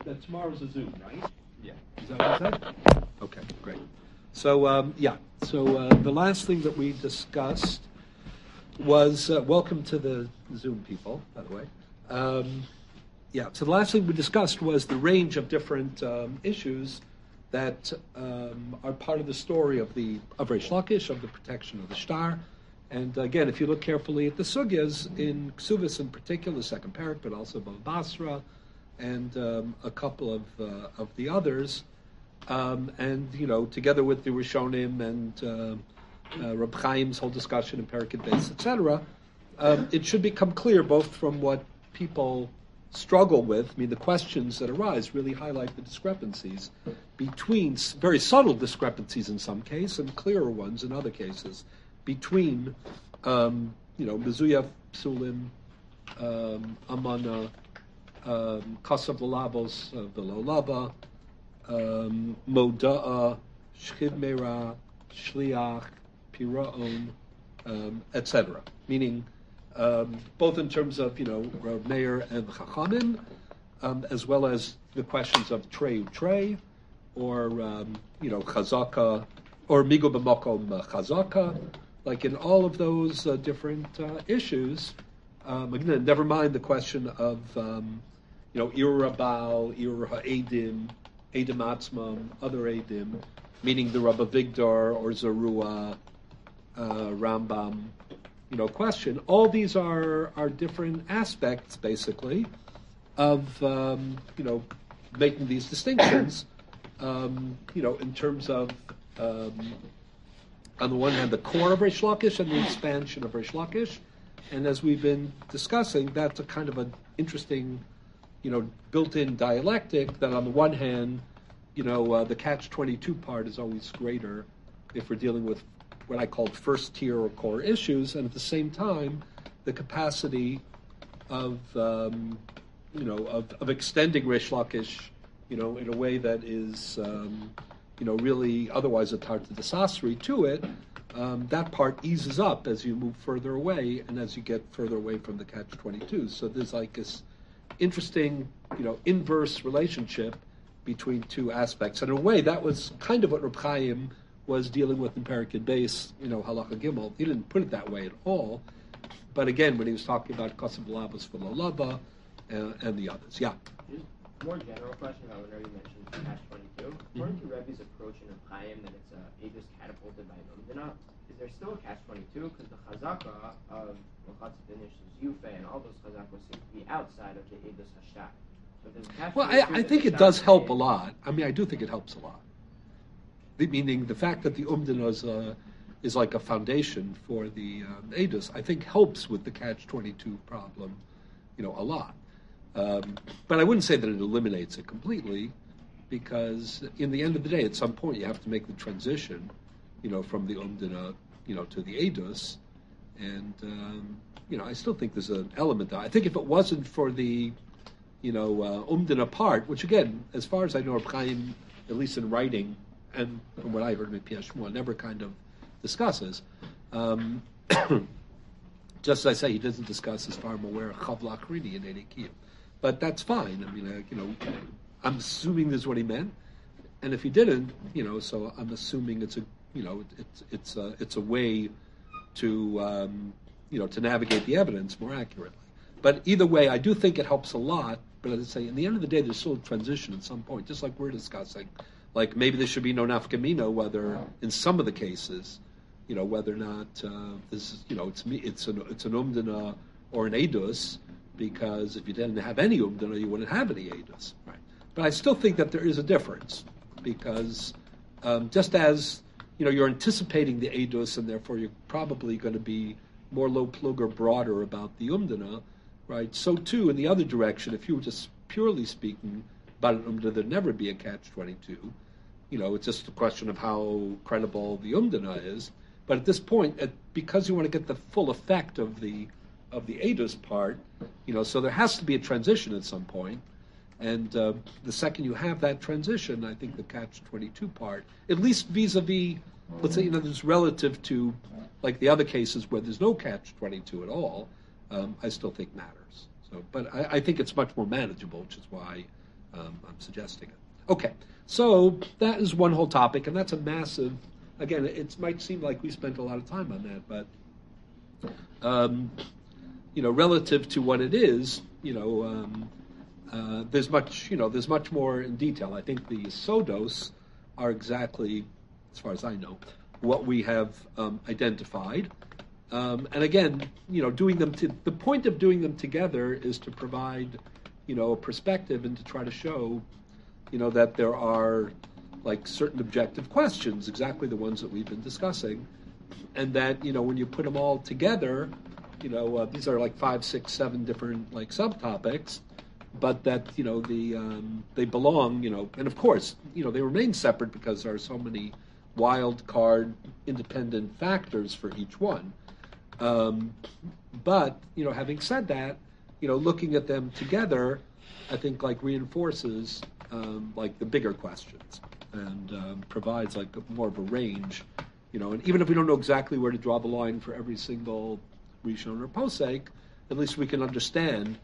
that tomorrow's a Zoom, right? Yeah. Is that what you said? Okay, great. So, the last thing that we discussed was, welcome to the Zoom people, by the way. So the last thing we discussed was the range of different issues that are part of the story of Reish Lakish, of the protection of the shtar. And again, if you look carefully at the sugyas, in Ksubis in particular, the second parak, but also Bava Basra, and a couple of the others, and together with the Rishonim and Reb Chaim's whole discussion in Parakid Beis, etc., it should become clear both from what people struggle with. I mean, the questions that arise really highlight the discrepancies between very subtle discrepancies in some cases and clearer ones in other cases between Mezuyah Psulim, Amana, Kasav Lalabos Velolaba, Moda'a, Shchiv Meira, Shliach, Piraon, etc. Meaning, both in terms of Rav Meir and Chachamim, as well as the questions of Trey Utrey, or Chazaka, or Migo B'Makom Chazaka. Like in all of those different issues, again, never mind the question of Ir Rabal, Ir Ha'edim, Edim Atzmam, other Edim, meaning the Rabba Vigdor or Zarua, Rambam, question. All these are different aspects, basically, of making these distinctions. In terms of on the one hand, the core of Reish Lakish and the expansion of Reish Lakish, and as we've been discussing, that's a kind of an interesting, built-in dialectic. That on the one hand, the catch-22 part is always greater if we're dealing with what I call first-tier or core issues, and at the same time, the capacity of extending Reish Lakish, in a way that is, really otherwise a tar to the sasri to it. That part eases up as you move further away, and as you get further away from the catch-22. So there's like this interesting, inverse relationship between two aspects. And in a way, that was kind of what Reb Chaim was dealing with in Parakid Beis, Halacha Gimel. He didn't put it that way at all. But again, when he was talking about Kasav Lalabos Velolaba and the others. Yeah. More general question about whenever you mentioned catch-22. According to Rebbe's approach in Reb Chaim that it's Eidos catapulted by Umdana, is there still a catch-22? Because the chazaka of Lachatz Finish, Yufe, and all those chazakos seem to be outside of the Eidos Hashtat. So I think it does help a lot. I mean, I do think it helps a lot. Meaning the fact that the Umdana is like a foundation for the Eidos, I think helps with the catch-22 problem, a lot. But I wouldn't say that it eliminates it completely, because in the end of the day, at some point, you have to make the transition, from the Umdana, to the Eidos, and I still think there's an element there. I think if it wasn't for the, Umdana part, which again, as far as I know, Reb Chaim, at least in writing, and from what I heard in P.S. Shmuel, never kind of discusses. Just as I say, he doesn't discuss, as far as I'm aware, Chavla Achrini in Eidei Kiyum. But that's fine. I mean, I'm assuming this is what he meant, and if he didn't, so I'm assuming it's a way to to navigate the evidence more accurately. But either way, I do think it helps a lot. But as I say, in the end of the day, there's still a transition at some point, just like we're discussing. Like maybe there should be no nafkamina, whether in some of the cases, whether or not this is, it's an umdana or an edus. Because if you didn't have any umdana, you wouldn't have any edus, right? But I still think that there is a difference, because just as you're anticipating the edus, and therefore you're probably going to be more low plug or broader about the umdana, right? So too, in the other direction, if you were just purely speaking about an umdana, there'd never be a catch-22. It's just a question of how credible the umdana is. But at this point, because you want to get the full effect of the edus part, so there has to be a transition at some point. And the second you have that transition, I think the catch-22 part, at least vis-a-vis, let's say, there's relative to, like the other cases where there's no catch-22 at all, I still think matters. So, but I think it's much more manageable, which is why I'm suggesting it. Okay, so that is one whole topic, and that's a massive. Again, it might seem like we spent a lot of time on that, but relative to what it is, there's much more in detail. I think the sodos are exactly, as far as I know, what we have identified. And again, doing them the point of doing them together is to provide, a perspective and to try to show, that there are like certain objective questions, exactly the ones that we've been discussing, and that when you put them all together, these are like 5, 6, 7 different like subtopics, but that they belong, and of course they remain separate because there are so many wild card independent factors for each one. But having said that, looking at them together, I think like reinforces like the bigger questions and provides like more of a range, and even if we don't know exactly where to draw the line for every single Rishon or Posek, at least we can understand,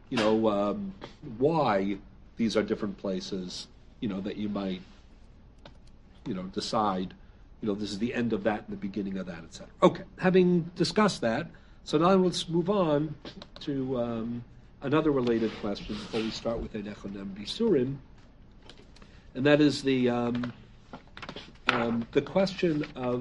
why these are different places, that you might, decide, this is the end of that and the beginning of that, etc. Okay, having discussed that, so now let's move on to another related question before we start with Einechonem Bisurim, and that is the question of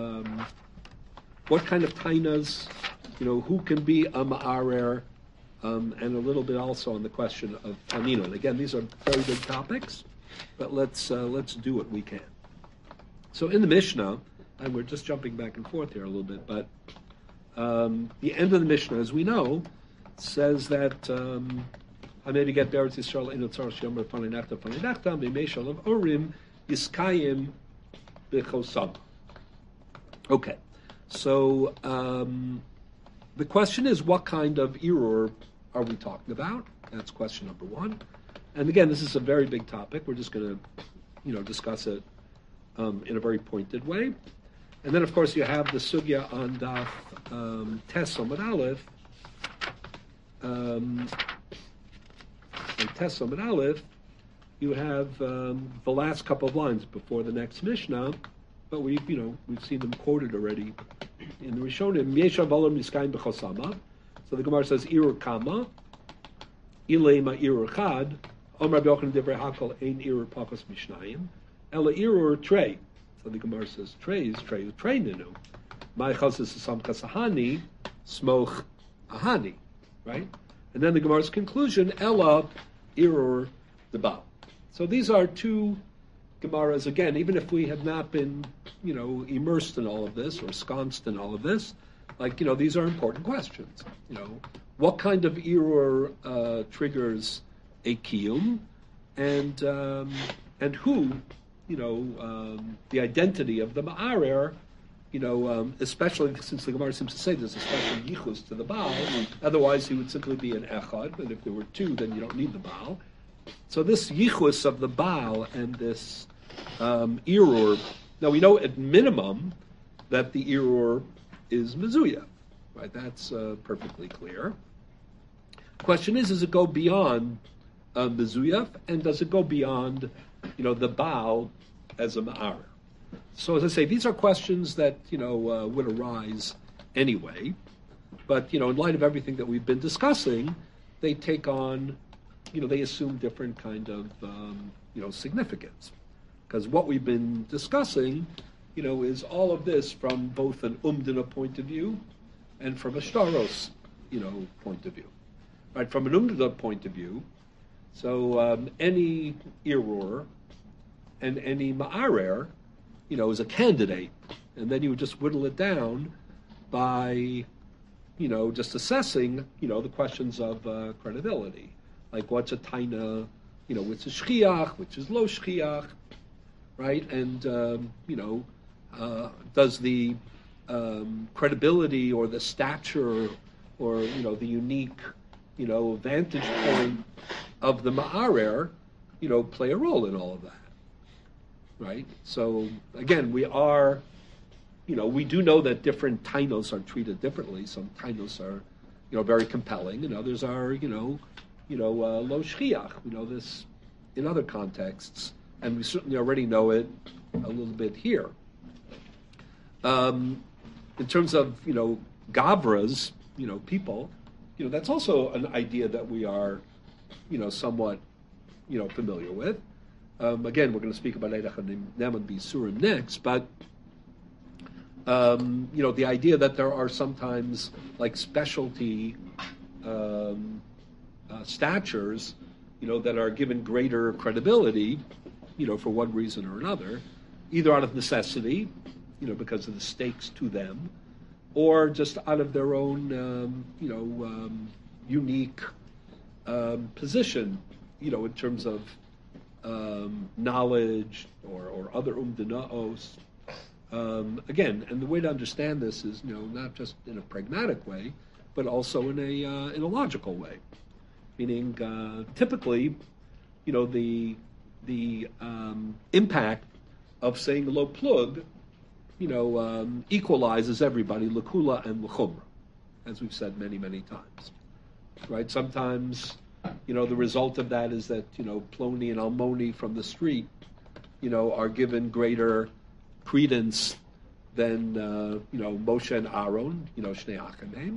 what kind of tainas, who can be a ma'arer, and a little bit also on the question of tanino. And again, these are very big topics, but let's do what we can. So in the Mishnah, and we're just jumping back and forth here a little bit, but the end of the Mishnah, as we know, says that Hamedi get Beretz Yisrael inu tzarich yomer fanei nachta meimei shalom orim yiskayim b'chosam. Okay, so the question is, what kind of error are we talking about? That's question number one. And again, this is a very big topic. We're just going to, discuss it in a very pointed way. And then, of course, you have the sugya on Daf Tes Amud Aleph. In Tes Amud Aleph, you have the last couple of lines before the next Mishnah, but we've seen them quoted already in the Rishonim. Yeshav Olam Yiskayim B'chosama. So the Gemara says, Irur Kama, Ilema Irur Chad, Om Rabbi Yochanan Divrei Hakol Ein Irur Pakos Mishnayim, Ela Irur Trey. So the Gemara says, Trey Ninu. My Chazis Sam Kasahani, Smoch Ahani. Right? And then the Gemara's conclusion, Ela Irur Debal. So these are two Gemaras, again, even if we have not been, immersed in all of this or ensconced in all of this, these are important questions. What kind of error triggers a kiyum, and who, the identity of the ma'arer, especially since the Gemara seems to say there's a special yichus to the Baal, otherwise he would simply be an echad, and if there were two, then you don't need the Baal. So this yichus of the Baal and this error, now we know at minimum that the error is mezuyah, right? That's perfectly clear. Question is, does it go beyond mezuyah, and does it go beyond, the Baal as a ma'arer? So as I say, these are questions that, would arise anyway, but, in light of everything that we've been discussing, they take on, they assume different kind of, significance. Because what we've been discussing, is all of this from both an umdina point of view and from a shtaros, point of view. Right, from an umdina point of view, so any error and any ma'arer, is a candidate, and then you would just whittle it down by, just assessing, the questions of credibility, like what's a taina, which is shchiach, which is lo shchiach, right? And does the credibility or the stature or the unique vantage point of the ma'arer play a role in all of that? Right. So again, we do know that different tainos are treated differently. Some tainos are, very compelling, and others are, lo shchiach. This, in other contexts, and we certainly already know it a little bit here. In terms of, gavras, people, that's also an idea that we are, somewhat, familiar with. Again, we're going to speak about Eidach and Bisurim next, but, the idea that there are sometimes like specialty statures, that are given greater credibility, for one reason or another, either out of necessity, because of the stakes to them, or just out of their own, unique position, in terms of knowledge or other umdinaos. Again, and the way to understand this is, not just in a pragmatic way, but also in a logical way. Meaning, typically, the impact of saying lo plug, equalizes everybody, l'kula and l'chumra, as we've said many, many times. Right? Sometimes, the result of that is that, Ploni and Almoni from the street, are given greater credence than, Moshe and Aaron, Shnei Achanim,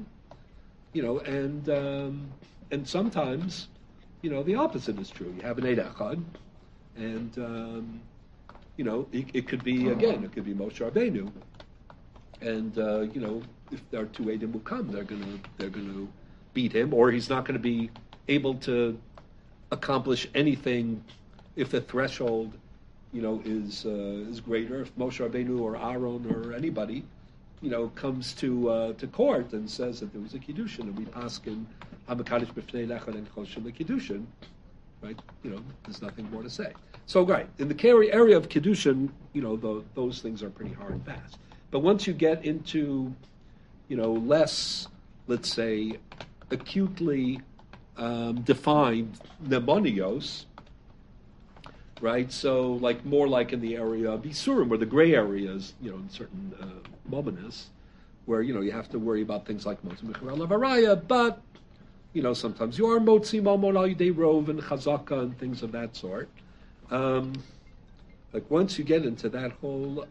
and sometimes, the opposite is true. You have an Eid Echad, and, it could be, again, it could be Moshe Rabbeinu, and, if there are two Eidim who come, they're going to beat him, or he's not going to be able to accomplish anything if the threshold, is greater. If Moshe Rabbeinu or Aaron or anybody, comes to court and says that there was a kiddushin, and we paskin hamakadosh b'fnei lechad and choshen kiddushin, right? There's nothing more to say. So, right, in the area of kiddushin, those things are pretty hard and fast. But once you get into, less, let's say, acutely defined nemonios, right? So, more like in the area of Isurim, where the gray areas, in certain momentus, where, you have to worry about things like Motzi Mechera Lavaraya, but, sometimes you are Motzi Mamon Al Yidei Rov and Chazaka and things of that sort. Once you get into that whole...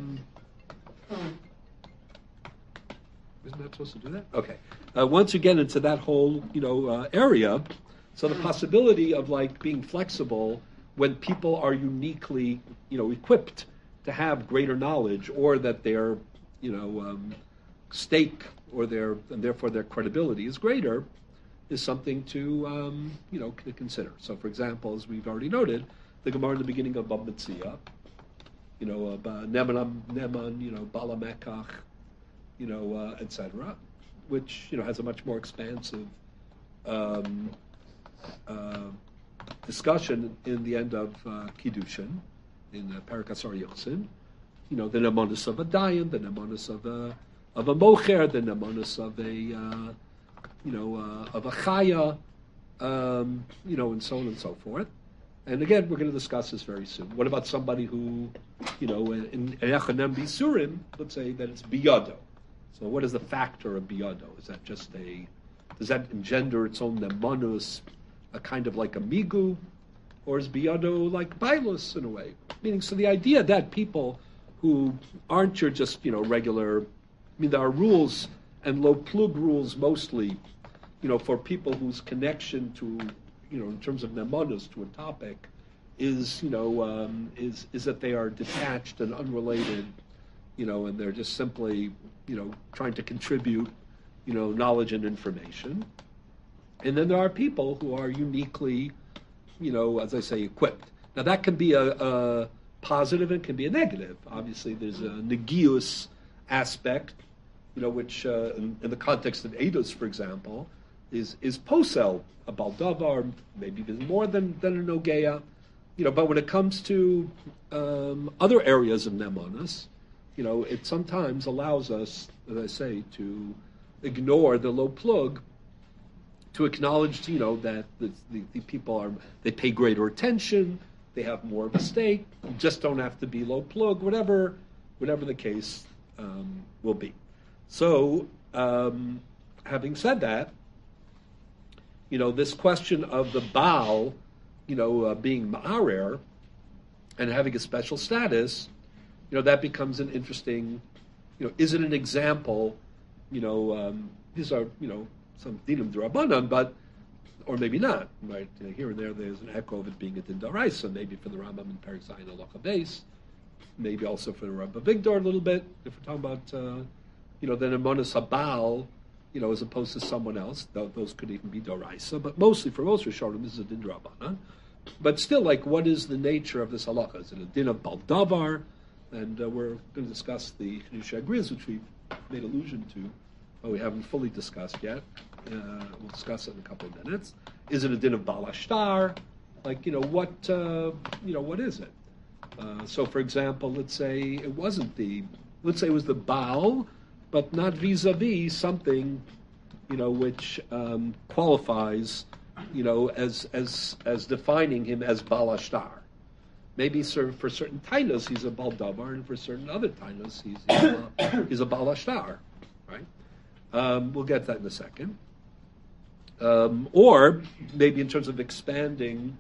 Isn't that supposed to do that? Okay. Once you get into that whole, area, so the possibility of, being flexible when people are uniquely, equipped to have greater knowledge, or that their, stake or and therefore their credibility is greater, is something to, to consider. So, for example, as we've already noted, the Gemara in the beginning of Bab Metzia, Neman, Balamekach, etc., which, has a much more expansive discussion in the end of Kiddushin, in Perek Asar Yochsin, the Nemanus of a Dayan, the Nemanus of a Mocher, the Nemanus of a, of a Chaya, and so on and so forth. And again, we're going to discuss this very soon. What about somebody who, in Echanem Bisurim, let's say that it's biyado. So what is the factor of biyado? Is that just does that engender its own nemanus, a kind of like a migu, or is biyado like bailus in a way? Meaning, so the idea that people who aren't your just, regular, there are rules and low plug rules mostly, for people whose connection to, in terms of nemanus to a topic, is that they are detached and unrelated, and they're just simply, trying to contribute, knowledge and information. And then there are people who are uniquely, as I say, equipped. Now that can be a positive and can be a negative. Obviously, there's a negius aspect, which in the context of Eidos, for example, is posel, a baldavar, maybe even more than a nogeya. But when it comes to other areas of nemanus, it sometimes allows us, as I say, to ignore the low plug, to acknowledge, that the people they pay greater attention, they have more of a stake, you just don't have to be low plug, whatever the case will be. So, having said that, this question of the Baal being ma'arer and having a special status, that becomes an interesting, is it an example, these are, some dinim d'Rabbanan, but, or maybe not, right? Here and there's an echo of it being a din d'oraisa, maybe for the Rambam in Perek Zayin Halacha Beis, maybe also for the Rabbi Vigdor a little bit, if we're talking about, then Emunas Habal, as opposed to someone else, those could even be d'oraisa, but mostly, for most Rishonim, this is a din d'Rabbanan. But still, what is the nature of this halacha? Is it a din of baldavar? And we're going to discuss the Chidushei HaGriz, which we've made allusion to, but we haven't fully discussed yet. We'll discuss it in a couple of minutes. Is it a din of balashtar? What is it? So, for example, let's say it was the Baal, but not vis-a-vis something, which qualifies, as defining him as balashtar. Maybe for certain tainas he's a baldavar, and for certain other tainas he's a balashtar, right? We'll get to that in a second. Or maybe in terms of expanding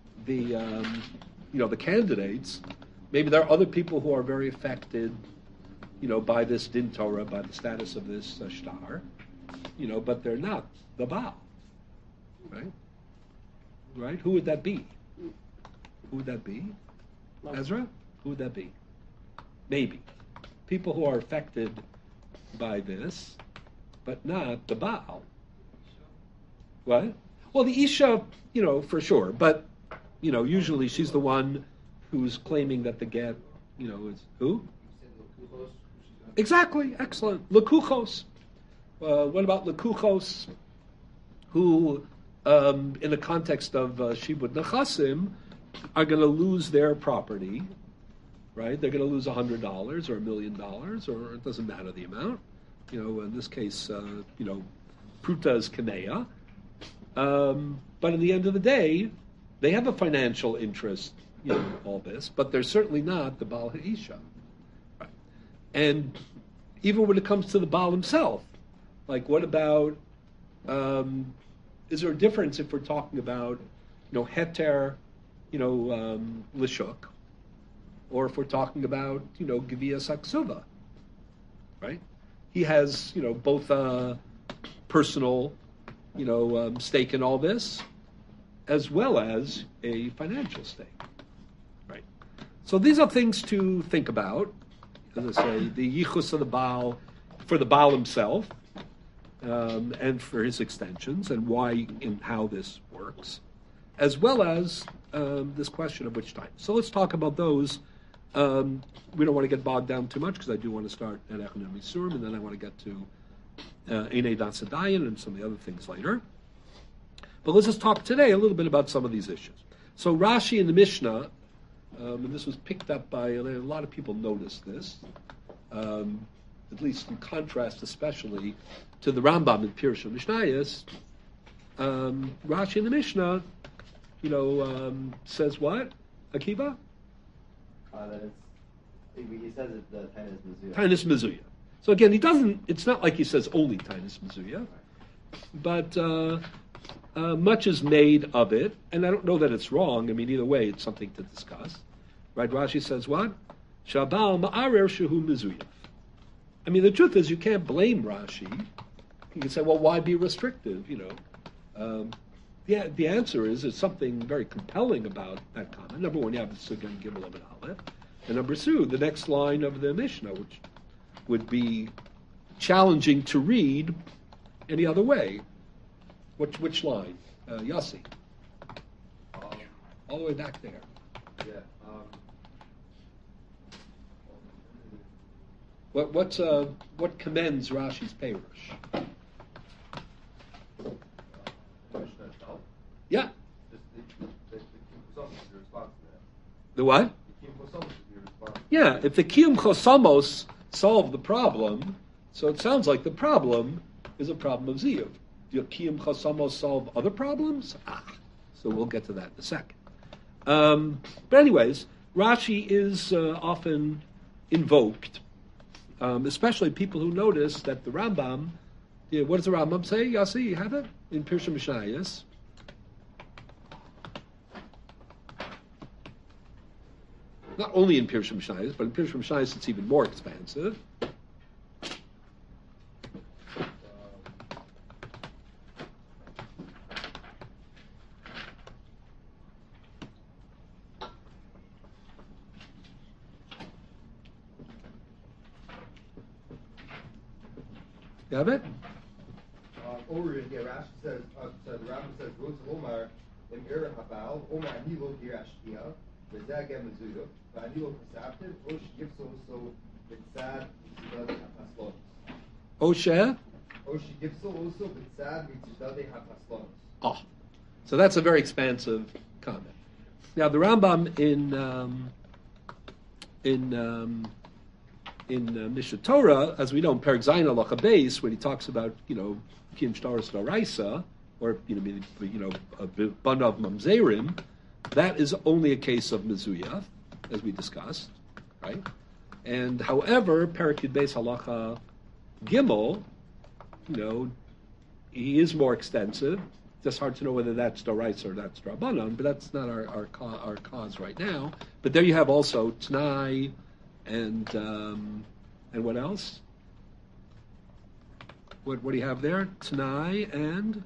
the candidates, maybe there are other people who are very affected, by this din Torah, by the status of this shtar, but they're not the Baal, right? Right? Who would that be? Who would that be? Ezra? Who would that be? Maybe. People who are affected by this, but not the Baal. What? Well, the Isha, for sure, but, usually she's the one who's claiming that the get, is who? Exactly, excellent. Lekuchos. What about Lekuchos, who, in the context of Shibud Nechasim, are going to lose their property, right? They're going to lose $100 or $1 million, or it doesn't matter the amount. In this case, Pruta is Kanea. But in the end of the day, they have a financial interest in all this, but they're certainly not the Baal Ha'isha. Right? And even when it comes to the Baal himself, what about, is there a difference if we're talking about, Heter, Lishuk, or if we're talking about, Gevia Saksuva, right? He has, both personal, stake in all this, as well as a financial stake, right? So these are things to think about. As I say, the yichus of the Baal, for the Baal himself, and for his extensions, and why and how this works, as well as this question of which time. So let's talk about those. We don't want to get bogged down too much, because I do want to start at Echon Misurim, and then I want to get to Einei Das Dayan and some of the other things later. But let's just talk today a little bit about some of these issues. So Rashi in the Mishnah, and this was picked up by a lot of people noticed this, at least in contrast especially to the Rambam in Pirush Mishnayos. Rashi in the Mishnah, says what? Akiva? That he says it's the Tainus Mizuya. Tainus Mizuya. So again, he doesn't, it's not like he says only Tainus Mizuya, but much is made of it, and I don't know that it's wrong. I mean, either way, it's something to discuss. Right? Rashi says what? Shabal ma'arer shehu Mizuya. I mean, the truth is, you can't blame Rashi. You can say, well, why be restrictive, The answer is, there's something very compelling about that comment. Number one, you have the Sugan Gimel and Aleph. And number two, the next line of the Mishnah, which would be challenging to read any other way. Which line? Yossi. All the way back there. Yeah. What commends Rashi's Perush? Yeah. The what? Yeah, if the Kiyum Chosamos solve the problem, so it sounds like the problem is a problem of Ziyuv. Do Kiyum Chosamos solve other problems? So we'll get to that in a second. But anyways, Rashi is often invoked, especially people who notice that the Rambam, what does the Rambam say? Yossi, you have it? In Pirush Mishnayos. Not only in Pirush Mishnayos, but in Pirush Mishnayos it's even more expansive. You have it? Over here, Rashi says, the Rambam says, Rutz Omar, Im Ir Habal, Omar Hilo Girashtia, Bezagem Mizuyo, Vanilo Kasaptiv, Osh Gipso, so Bitsad, Mitzidade Hapaslon. Oshe? Osh Gipso also, Bitsad, Mitzidade Hapaslon. Oh, so that's a very expansive comment. Now the Rambam in Mishnah Torah, as we know in Perek Zayin Halacha Beis, when he talks about Kiyum Shtaros D'Oraisa, or Banav Mamzerim, that is only a case of Mezuyah, as we discussed, right? And however, Perek Yud Beis Halacha Gimel, he is more extensive. It's hard to know whether that's D'Oraisa or that's D'Rabbanan, but that's not our cause right now. But there you have also T'nai and what else? What do you have there? T'nai and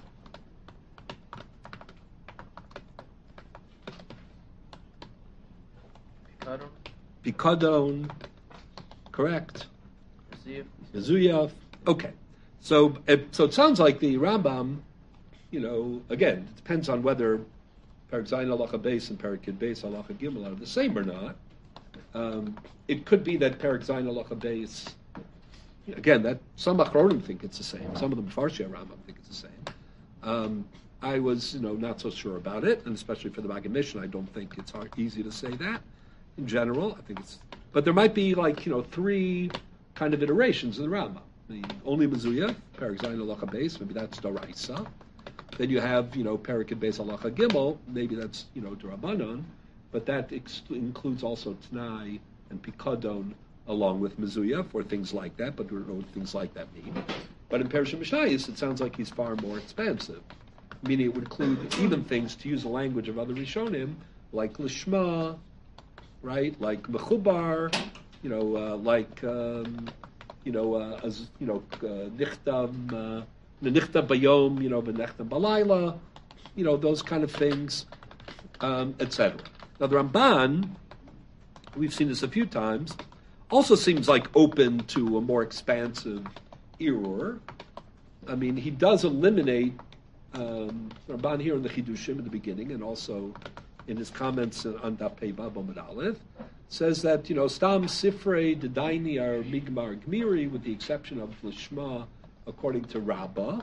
Pikadon, correct? Mezuyah. Okay, so it sounds like the Rambam. Again, it depends on whether Perek Zayin Halacha Beis and Perek Yud Beis Halacha Gimel are the same or not. It could be that Perek Zayin Halacha Beis, again, that some Achronim think it's the same. Some of the Mefarshei Rambam think it's the same. I was, not so sure about it, and especially for the Maggid Mishnah, I don't think it's easy to say that. In general, I think but there might be three kind of iterations in the Rambam. Only Mezuyah, Perek Zayin Halacha Beis, maybe that's D'Oraisa. Then you have, Perek Yud Beis Halacha Gimel, maybe that's, D'Rabbanan, but that includes also T'nai and Pikadon along with Mezuyah for things like that, but we don't know what things like that mean. But in Perush Mishnayos, it sounds like he's far more expansive, meaning it would include even things, to use the language of other Rishonim, like Lishma, right, like Mechubar, Nichtav, Nichtav Bayom, V'Nichtav Balayla, those kind of things, etc. Now the Ramban, we've seen this a few times, also seems like open to a more expansive error. I mean, he does eliminate Ramban here in the Chidushim at the beginning, and also in his comments on Daf Pei Vav Amud Aleph, says that Stam Sifrei Dedaini are Migmar Gmiri, with the exception of Lishma, according to Rabbah.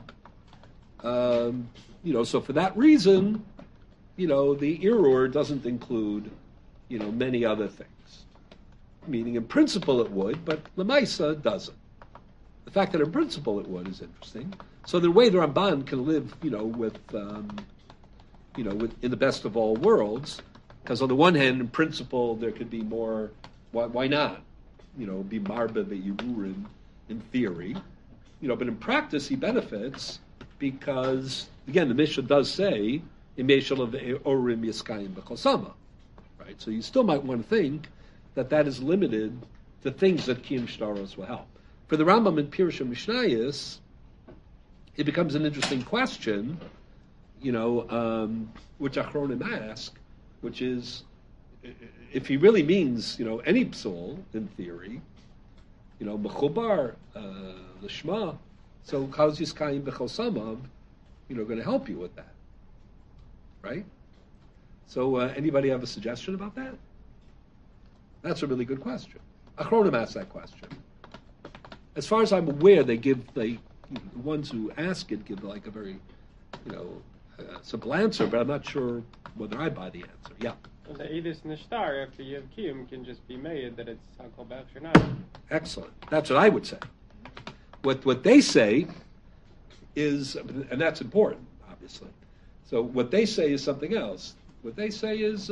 So for that reason, the error doesn't include, many other things. Meaning in principle it would, but Lemaisa doesn't. The fact that in principle it would is interesting. So the way the Ramban can live, with in the best of all worlds, because on the one hand, in principle, there could be more. Why not? Be marba be'yirurim in theory, but in practice he benefits because again the Mishnah does say imeshal of orim yiskayim b'chosama, right? So you still might want to think that is limited to things that kiyum shtaros will help. For the Rambam in Pirush Mishnayos, it becomes an interesting question, which Achronim ask, which is, if he really means, any psul, in theory, mechubar, l'shma, so how's Yiskayim b'chosamav, going to help you with that, right? So anybody have a suggestion about that? That's a really good question. Achronim asked that question. As far as I'm aware, the ones who ask it give like a very, simple answer, but I'm not sure whether I buy the answer. Yeah. Well, the Edis Nishtar, after you have Kiyum, can just be made that it's Hakol Bech or not. Excellent. That's what I would say. What they say is, and that's important, obviously. So what they say is something else. What they say is,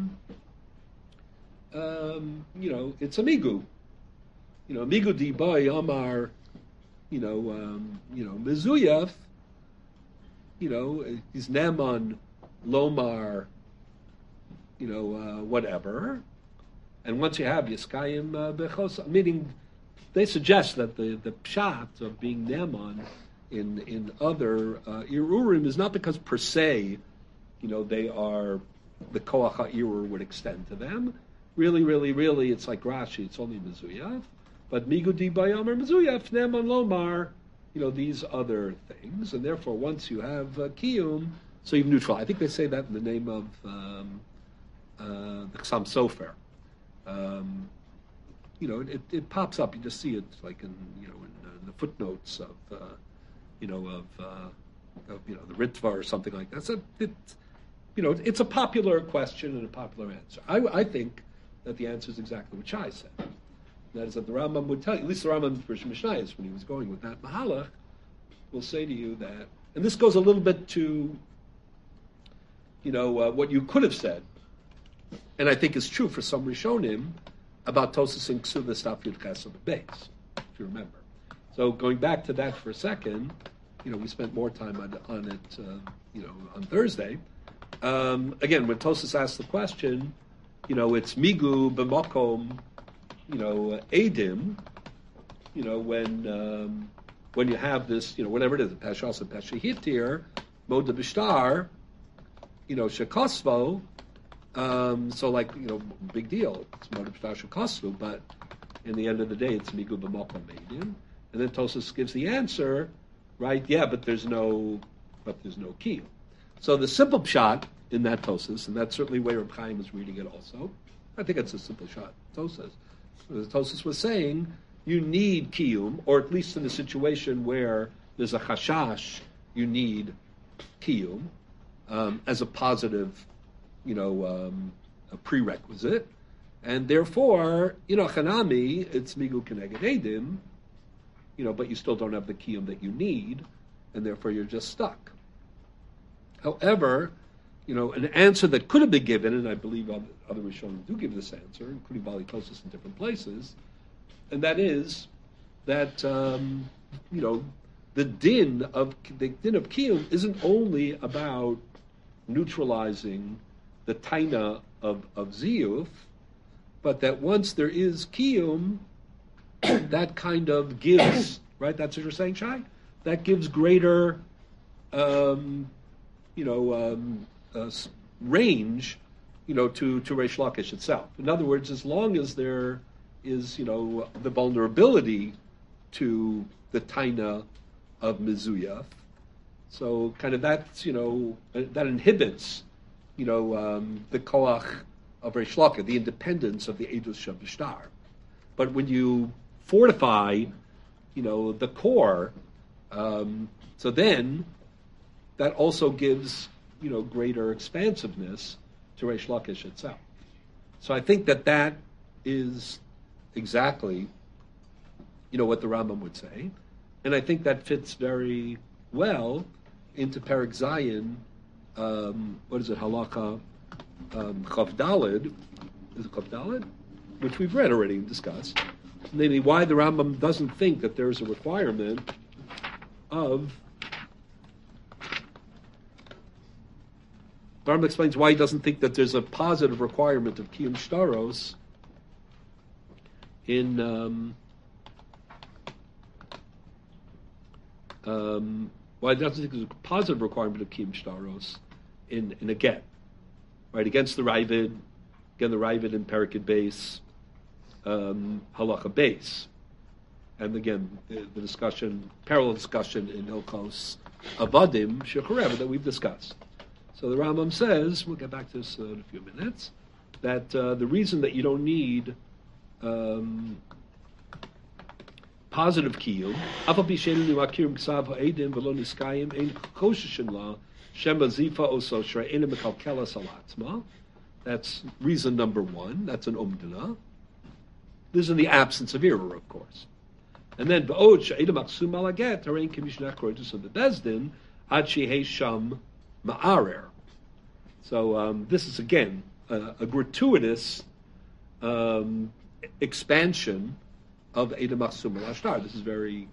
it's a migu. Migu di boy amar, mezuyaf, he's neman lomar, whatever. And once you have Yiskayim Bechos, meaning they suggest that the pshat of being Neman in other Irurim is not because per se, they are, the Koach HaIrur would extend to them. Really, it's like Rashi, it's only Mezuyaf. But Migudi Bayam or Mezuyaf, Neman Lomar, these other things. And therefore, once you have Kiyum, so you've neutral. I think they say that in the name of the Chassam Sofer. It pops up. You just see it like in the footnotes of the Ritva or something like that. So it's a popular question and a popular answer. I think that the answer is exactly what Shai said. That is that the Rambam would tell you, at least the Rambam for Mishnayos, when he was going with that Mahalach, will say to you that, and this goes a little bit to what you could have said, and I think is true for some Rishonim, about Tosas and Ksuva Staf Yud Ches of the base, if you remember. So going back to that for a second, we spent more time on it, on Thursday. Again, when Tosas asked the question, it's Migu B'Makom, Edim, when you have this, whatever it is, Peshas and Peshahitir, Moda Bishtar, Shekosvo. So big deal. It's Moda Bishtar Shekosvo, but in the end of the day, it's Migu B'Makom Edim. And then Tosas gives the answer, right? Yeah, but there's no key. So the simple pshat in that Tosas, and that's certainly where Reb Chaim is reading it also. I think it's a simple shot. Tosas. The Tosas was saying you need kiyum, or at least in a situation where there's a chashash, you need kiyum as a positive, a prerequisite, and therefore, chanami, it's migu keneged edim, but you still don't have the kiyum that you need, and therefore you're just stuck. However, an answer that could have been given, and I believe other Rishonim do give this answer, including Bali Tosas in different places, and that is that the din of kiyum isn't only about neutralizing the taina of ziyuf, but that once there is kiyum, that kind of gives, right? That's what you're saying, Shai? That gives greater, range, to Reish Lakish itself. In other words, as long as there is, the vulnerability to the taina of mezuyaf, so kind of that's, that inhibits, the koach of Reish Lakish, the independence of the Edus Shabishtar. But when you fortify, the core, so then that also gives, greater expansiveness to Reish Lakish itself. So I think that is exactly, what the Rambam would say, and I think that fits very well into Perek Zayin. What is it? Halacha Chav Daled. Is it Chav Daled? Which we've read already and discussed. Namely, why the Rambam doesn't think that there's a requirement of. The Rambam explains why he doesn't think that there's a positive requirement of Kiyum Shtaros in. Why he doesn't think there's a positive requirement of Kiyum Shtaros in a get, right, against the Ravid, again the Ravid in Perikid base, Halacha base, and again the discussion, parallel discussion in Hilchos Avadim Shecharev that we've discussed. So the Rambam says, we'll get back to this in a few minutes, that the reason that you don't need positive kiyum, that's reason number one. That's an umdana. This is in the absence of error, of course. And then ba'od she'edem aksum alaget harein k'mishnah kroitus of the bezdin ad shehei sham ma'arer. So this is again a gratuitous expansion of Edom Aksum al Ashtar. This is very,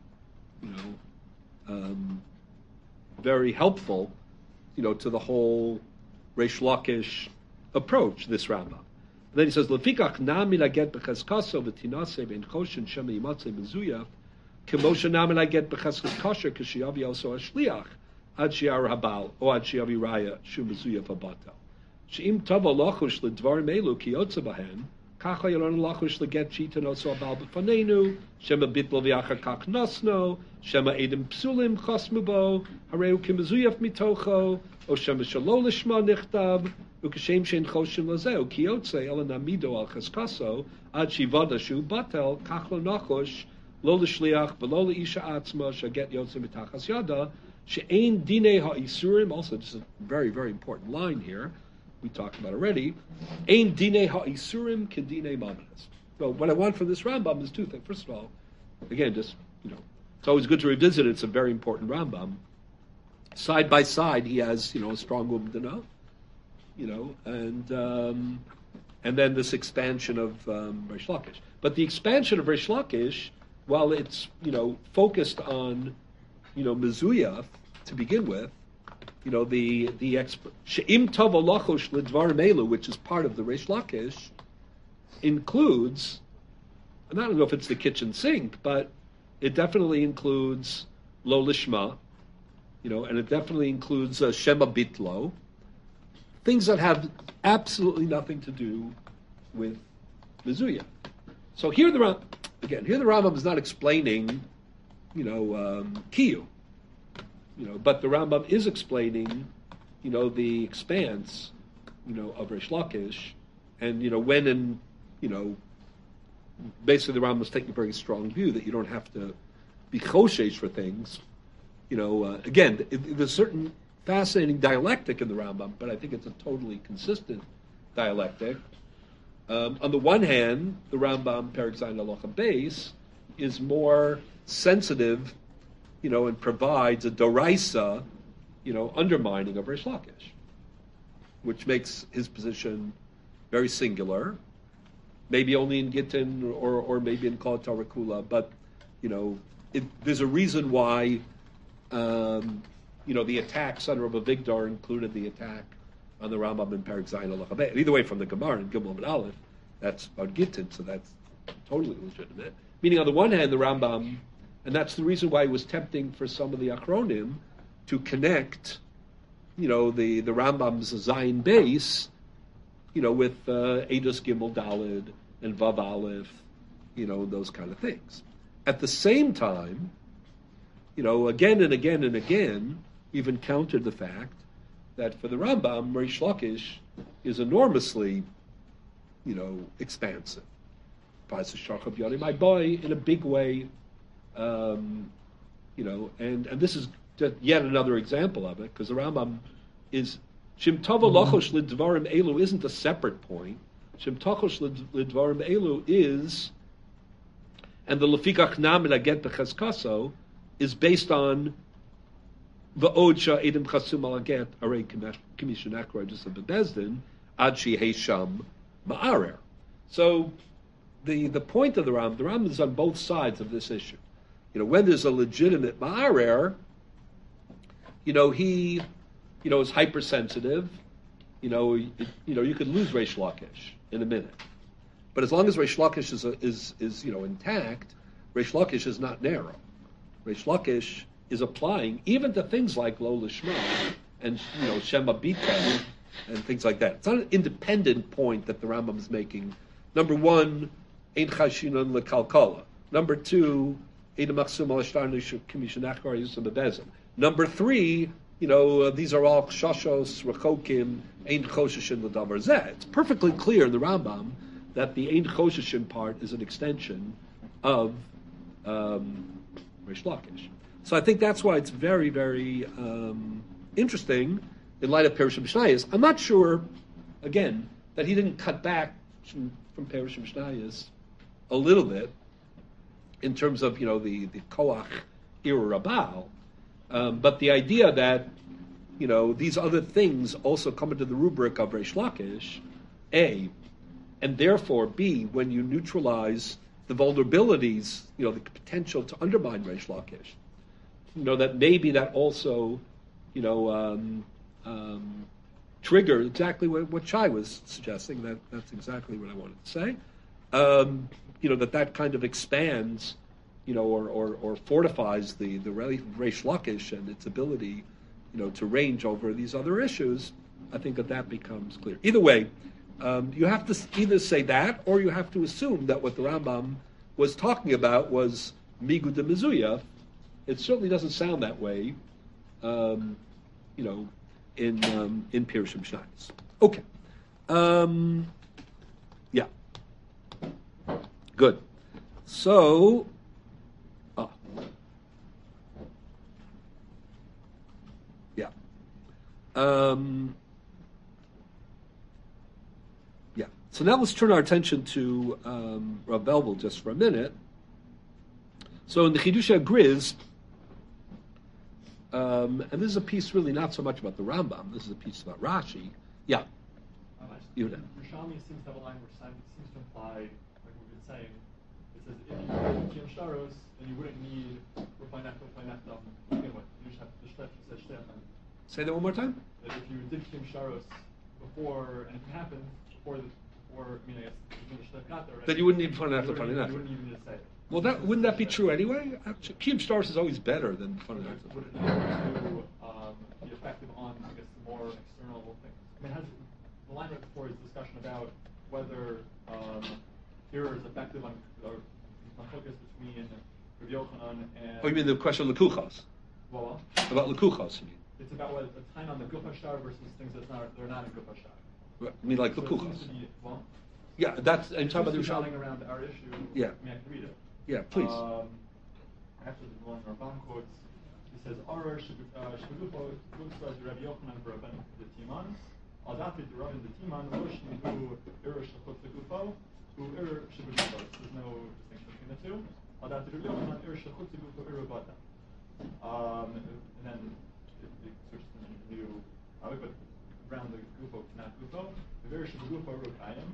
very helpful, to the whole Reish Lakish approach. This Rambam, then he says, "Lefikach nami laget b'cheskaso v'tinase ben choshen shema yimatze mezuyaf, k'moshe nami laget b'cheskas kosher k'shiyavi also ashliach ad shiar habal or ad shiyavi raya shu mezuyaf abatel. She'im tava lachush ledvarim elu ki yotze bahen kacha yalon lachush leget chitan also abal b'fanenu shema bitlo v'achar kach nasno shema edim psulim chasmubo hareu k'mezuyaf mitocho o shema shalo lishma nichtav." Ukashem shein choshen lazeu ki yotze ela namido al cheskaso ad shivada shu batel kachlo nachosh lo l'shliach v'lo l'isha atzma shaget yotze mitachas yada she'ein dinei ha'isurim. Also, this is a very, very important line here. We talked about already. Ein dinei ha'isurim kedinei mamas. So what I want from this Rambam is two things. First of all, again, just it's always good to revisit it. It's a very important Rambam. Side by side, he has a strong Umdana. And then this expansion of Reish Lakish. But the expansion of Reish Lakish, while it's focused on Mezuyah to begin with, the She'im Tov Alachosh L'Dvarim Elu, which is part of the Reish Lakish, includes, and I don't know if it's the kitchen sink, but it definitely includes Lo Lishma, and it definitely includes Shema Bitlo. Things that have absolutely nothing to do with Mezuyah. So here the Rambam is not explaining, Kiyu, but the Rambam is explaining, the expanse, of Reish Lakish, and when basically the Rambam is taking a very strong view that you don't have to be choshesh for things. Again, there's certain fascinating dialectic in the Rambam, but I think it's a totally consistent dialectic. On the one hand, the Rambam, Perek Zayin Halacha Beis, is more sensitive, and provides a doraisa, undermining of Reish Lakish, which makes his position very singular, maybe only in Gittin or maybe in Kol Torah Kula, but, there's a reason why the attack, Son of Avigdor, included the attack on the Rambam in Perek Zayin Halacha Beis. Either way, from the Gemara in Gimel and Aleph, that's about Gittin, so that's totally legitimate. Meaning, on the one hand, the Rambam, and that's the reason why it was tempting for some of the Achronim to connect, the Rambam's Zayin Beis, with Eidos Gimel Dalid and Vav Aleph, those kind of things. At the same time, again and again and again, we've encountered the fact that for the Rambam, Reish Lakish is enormously, expansive. My boy, in a big way, and this is just yet another example of it, because the Rambam is Shim Tova Lachosh L'Dvarim Elu isn't a separate point. Shim Tachosh L'Dvarim Elu is, and the Lefikach Nam Aget B'Cheskaso is based on Va'odsha Edim Chasum Alaget Arei Commission Akra just of Bezdin Ad Shi Heisham Ma'arer. So the point of the Ram is on both sides of this issue. When there's a legitimate Ma'arer, he is hypersensitive. You could lose Reish Lakish in a minute. But as long as Reish Lakish is intact, Reish Lakish is not narrow. Reish Lakish is applying even to things like Lo Lishma and Shema Bita and things like that. It's not an independent point that the Rambam is making. Number one, Ein Chashinon LeKalkala. Number two, Ein Machsum Al-Ashtarnu Commission Achar Yusuf Bezim. Number three, these are all Shashos, Rechokim, Ein Chosheshin L'Davar Zeh. It's perfectly clear in the Rambam that the Ein Chosheshin part is an extension of Reish Lakish. So I think that's why it's very, very interesting in light of Perushim Mishnayos. I'm not sure, again, that he didn't cut back from Perushim Mishnayos a little bit in terms of, the Koach Ira Rabal, but the idea that, these other things also come into the rubric of Reish Lakish, A, and therefore, B, when you neutralize the vulnerabilities, the potential to undermine Reish Lakish, trigger exactly what Shai was suggesting. That's exactly what I wanted to say. That kind of expands, or fortifies the Reish Lakish and its ability, to range over these other issues. I think that becomes clear. Either way, you have to either say that, or you have to assume that what the Rambam was talking about was Migud de Mizuya. It certainly doesn't sound that way, in Pirushim Shnayos. Okay. Yeah. Good. So, yeah. Yeah. So now let's turn our attention to Rav Belvel just for a minute. So in the Chidusha Griz, and this is a piece really not so much about the Rambam. This is a piece about Rashi. Yeah. Yerushalmi seems to have a line which seems to imply, like we've been saying, it says if you did Kiyam Sharos, then you wouldn't need Rupainach to begin with. You just have to say Shtechan. Say that one more time. That if you did Kiyam Sharos before anything happened, I guess when the Shtech got there, then you wouldn't need Rupainach to you wouldn't even need to say it. Well, wouldn't that be true anyway? Kiyam Sharos is always better than Rupainach. Would it be effective on, I guess, the more external things? I mean, the line right before is discussion about whether here is effective on focus between Rav Yochanan and. Oh, you mean the question of Lekuchos? Well, about Lekuchos, you mean? It's about what the time on the Gufa Shar versus things they're not in Gufa Shar. I mean, like so Lekuchos. Yeah, that's. I'm talking about the Rishonim around our issue. Yeah. I mean, I can read it. Yeah, please. Actually, the one Ramban quotes. He says, "Arar shebegufo gutzas Rabbi Yochanan v'Rabban the Timan, al dati the Rabban the Timan lo shnihu ir shechutz gufo u ir shebegufo." There's no distinction between the two. Al dati Rabbi Yochanan ir shechutz gufo ir bata. And then it switches to the new topic, but around the gufo, not gufo. The ir shebegufo ir kayim.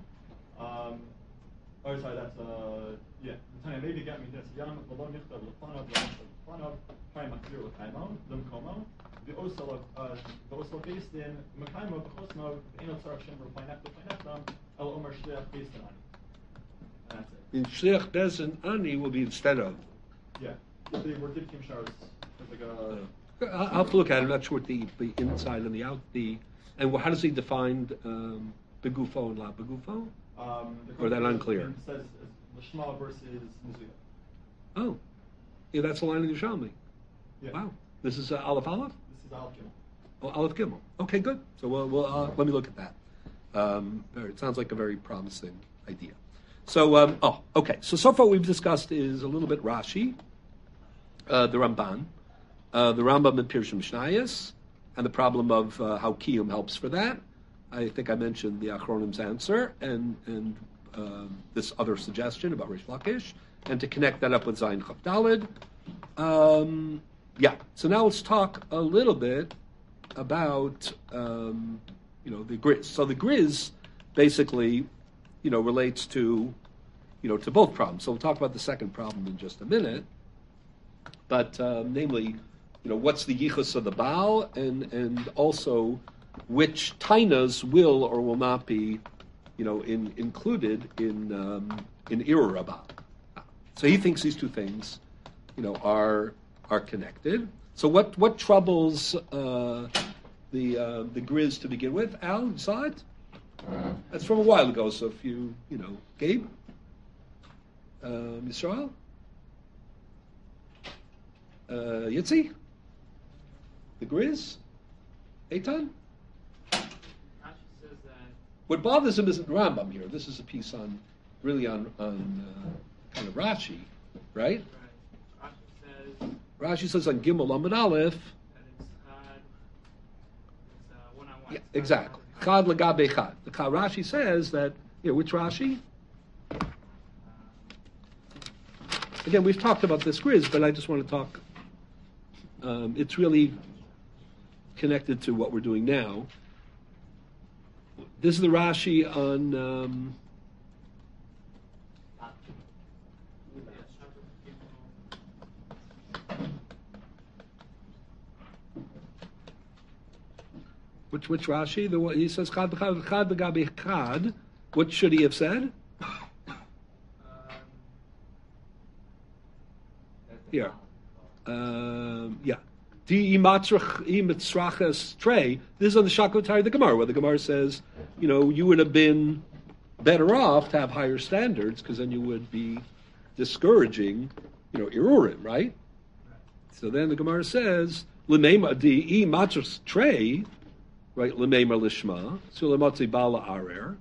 Oh, sorry, that's, yeah. Maybe get me this. Yam, Valo Nichta, Lefanav, Lefanav, Chaim Akir, Lekaimo, Limkomo, the Osel based in Makaimo, Chosmo, Eno Tzarachim, Rupainach, El Omer Shliach based in Ani. And that's it. In Shliach Bezin Ani will be instead of. Yeah. They were Dipkim Shars. Like I'll have to look at it. I'm not sure what the inside and the out, and how does he define Begufo and La Begufo? Or that unclear? It says Lishma versus Mizuya. Oh, yeah, that's a line in the Yerushalmi. Yeah. Wow, this is Aleph Aleph. This is Aleph Gimel. Oh, Aleph Gimel. Okay, good. So we'll let me look at that. It sounds like a very promising idea. So okay. So far we've discussed is a little bit Rashi, the Ramban, the Rambam and Pirushim Mishnayos, and the problem of how Kiyum helps for that. I think I mentioned the Achronim's answer and this other suggestion about Reish Lakish, and to connect that up with Zayin Chav Daled. Yeah. So now let's talk a little bit about the Griz. So the Griz basically, relates to to both problems. So we'll talk about the second problem in just a minute. But namely, what's the yichus of the Baal, and also which tainas will or will not be, included in Irur Rabbah. So he thinks these two things, are connected. So what troubles the Griz to begin with? Al, you saw it? That's from a while ago. So if you Gabe, Yisrael, Yitzi, the Griz, Eitan. What bothers him isn't Rambam here. This is a piece on kind of Rashi, right? Rashi says on Gimel Amud Aleph. Yeah, exactly. Chad legabe chad. The Rashi says that. Which Rashi? Again, we've talked about this Griz, but I just want to talk. It's really connected to what we're doing now. This is the Rashi on Which Rashi? The one he says chad b'gabe chad. What should he have said? Here. Yeah. Di imitzraches trey. This is on the Shakotari of the Gemara, where the Gemara says, you would have been better off to have higher standards, because then you would be discouraging, Irurim, right? So then the Gemara says, L'meima di matzras trey, right? L'meima lishma, sulamotzi bala arer.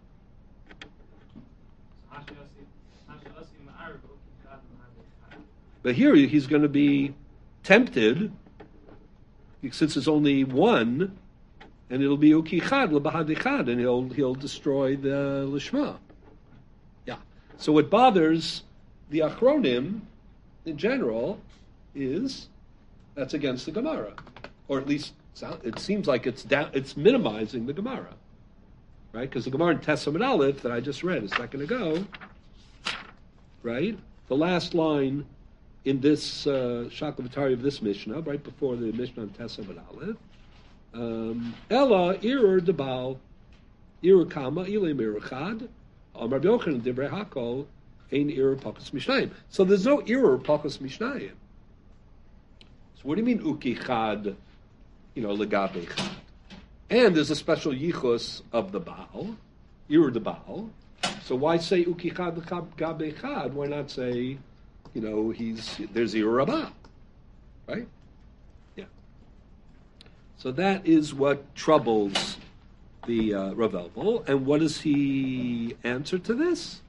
But here he's going to be tempted, since it's only one, and it'll be ukichad lebahadichad, and he'll destroy the lishma. Yeah. So what bothers the achronim in general is that's against the Gemara, or at least it seems like it's minimizing the Gemara, right? Because the Gemara in Testament Aleph that I just read a second ago, right? The last line in this Shakotari of this Mishnah, right before the Mishnah on Testament Aleph, Ella irur debal irur kama ilim irur chad Amar Yochanan divrei hakol ein irur pakas mishnayim. So there's no irur pakas mishnayim. So what do you mean uki chad? Legabe chad. And there's a special yichus of the Baal, irur the Baal. So why say uki chad legabe chad? Why not say there's irur rabah, right? So that is what troubles the Rav Elvel. And what does he answer to this?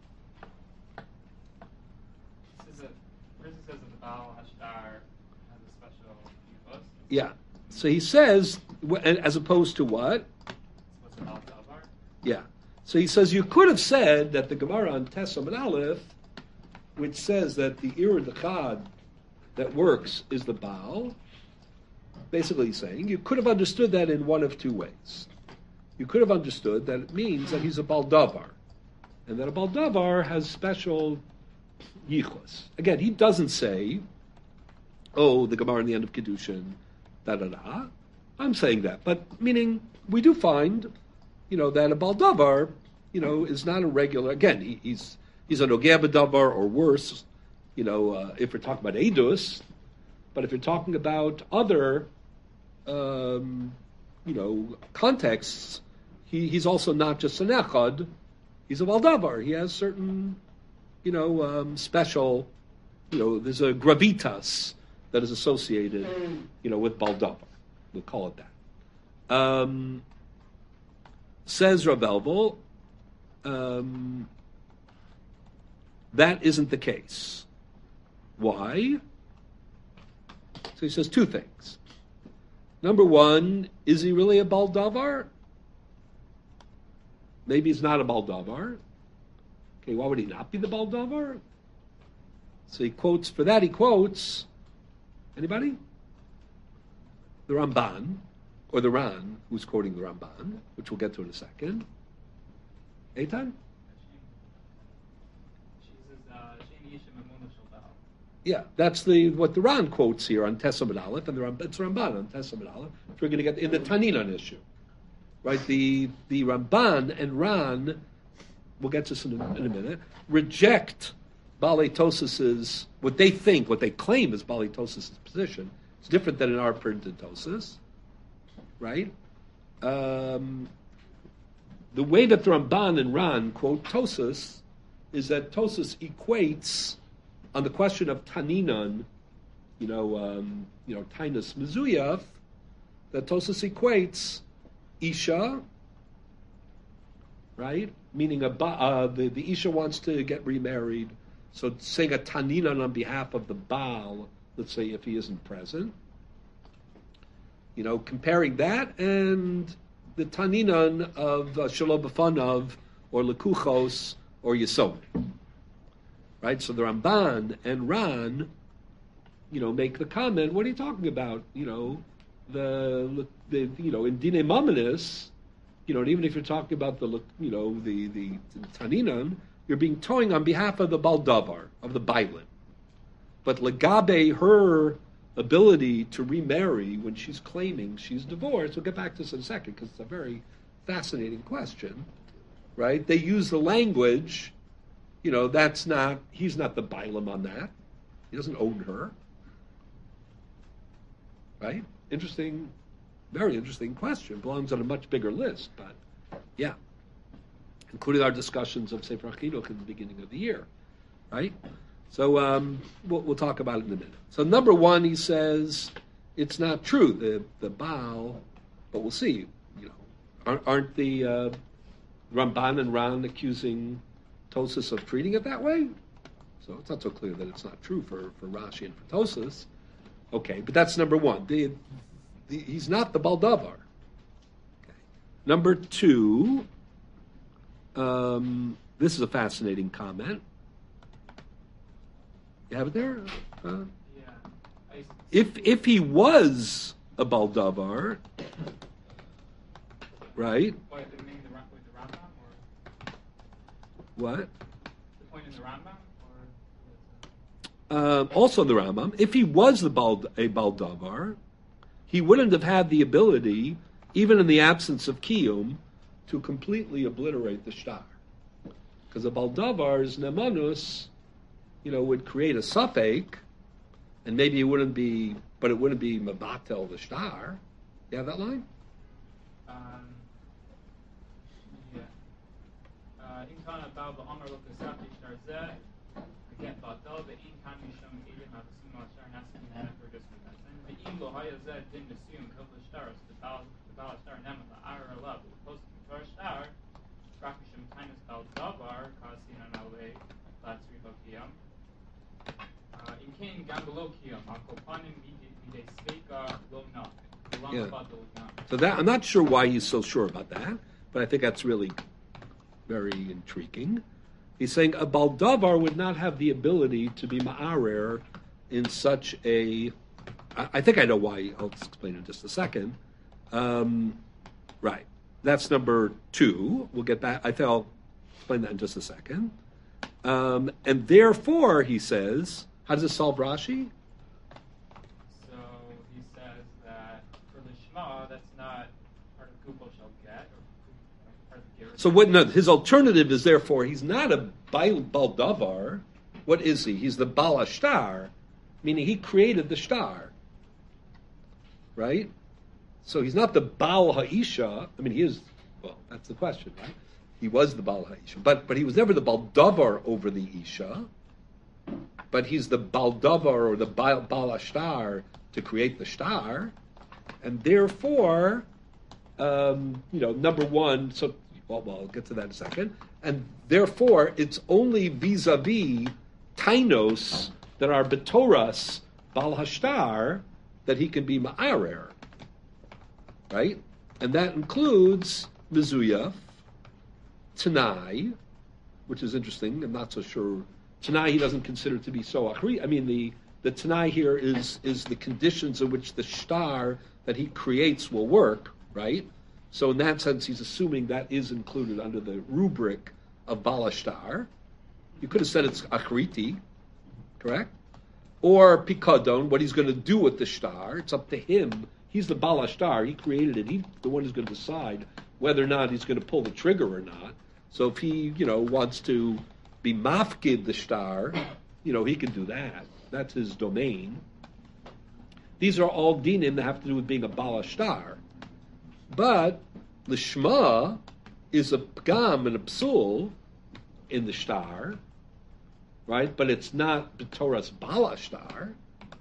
First it says that the Baal Hashtar has a special yichus. Yeah. So he says, as opposed to what? What's the Baal Davar? Yeah. So he says you could have said that the Gemara on Testament Aleph, which says that the Irur Dechad that works is the Baal, basically he's saying you could have understood that in one of two ways. You could have understood that it means that he's a Baldavar, and that a Baldavar has special yichus. Again, he doesn't say, the Gemara in the end of Kedushin, da-da-da. I'm saying that, but meaning we do find, that a Baldavar, is not a regular, again, he's a Nogea B'davar, or worse, if we're talking about Eidus, but if you're talking about other, contexts, he's also not just an echad, he's a baldavar. He has certain, special, there's a gravitas that is associated, with baldavar. We'll call it that. Says Rav Elvel, that isn't the case. Why? So he says two things. Number one, is he really a baldavar? Maybe he's not a baldavar. Okay, why would he not be the baldavar? So he quotes, anybody? The Ramban, or the Ran, who's quoting the Ramban, which we'll get to in a second. Eitan? Yeah, that's what the Ran quotes here on Testament Aleph, and it's Ramban on Testament Aleph, which we're going to get in the Taninan issue. Right, the Ramban and Ran, we'll get to this in a minute, reject Balei Tosas's, what they claim is Balei Tosas's position. It's different than in our printed Tosas, right? The way that the Ramban and Ran quote Tosas is that Tosas equates, on the question of Taninan, Tainus Mezuyaf, that Tosas equates Isha, right? Meaning the Isha wants to get remarried, so saying a Taninan on behalf of the Baal, let's say if he isn't present, comparing that and the Taninan of Shalom B'fanav or Lekuchos or Yesod. Right, so the Ramban and Ran, make the comment. What are you talking about? In Dine Mamanis, even if you're talking about the Taninan, you're being towing on behalf of the Baldavar, of the Bailan. But Legabe, her ability to remarry when she's claiming she's divorced. We'll get back to this in a second because it's a very fascinating question, right? They use the language, he's not the Bailam on that. He doesn't own her, right? Interesting, very interesting question. Belongs on a much bigger list, but yeah, including our discussions of Sefer Chinuch in the beginning of the year, right? So we'll talk about it in a minute. So number one, he says it's not true. The Baal, but we'll see. Aren't the Ramban and Ran accusing Tosas of treating it that way? So it's not so clear that it's not true for Rashi and for Tosas. Okay, but that's number one. He's not the Baldavar. Okay. Number two, this is a fascinating comment. You have it there? If he was a Baldavar, right? What, the Rambam? Or? What? The point in the Rambam? Also the Rambam. If he was a Baldavar, he wouldn't have had the ability, even in the absence of Kiyum, to completely obliterate the shtar. Because a Baldavar's Nemanus, would create a suffix, and maybe it wouldn't be Mabatel the shtar. You have that line? Yeah. So that I'm not sure why he's so sure about that, but I think that's really very intriguing. He's saying a Baldavar would not have the ability to be ma'arer in such a... I think I know why. I'll explain in just a second. Right. That's number two. We'll get back. I think I'll explain that in just a second. And therefore, he says, how does it solve Rashi? So he says that for the Shema, that's not part of Kupal shall get, or part of the Gerus. So what? No, his alternative is therefore he's not a Baldavar. What is he? He's the Bala Shtar, meaning he created the Shtar. Right? So he's not the Baal Ha'isha. I mean, he is, well, that's the question, right? He was the Baal Ha'isha. But he was never the Baldavar over the Isha. But he's the Baldavar or the Baal Shtar to create the Shtar. And therefore, number one, so, well, I'll get to that in a second. And therefore, it's only vis-a-vis Tainos that are Betoras Baal Hashtar that he can be Ma'arer. Right? And that includes Mizuyaf, Tanai, which is interesting. I'm not so sure. Tanai he doesn't consider to be so Achri. I mean, the Tanai here is the conditions in which the Shtar that he creates will work, right? So in that sense, he's assuming that is included under the rubric of Balashtar. You could have said it's Achriti, correct? Or Pikadon, what he's going to do with the Shtar. It's up to him. He's the Balashtar. He created it. He's the one who's going to decide whether or not he's going to pull the trigger or not. So if he, wants to be mafkid the Shtar, he can do that. That's his domain. These are all dinim that have to do with being a Balashtar. But the Shema is a pgam and a psul in the Shtar, right? But it's not B'toras Balashtar.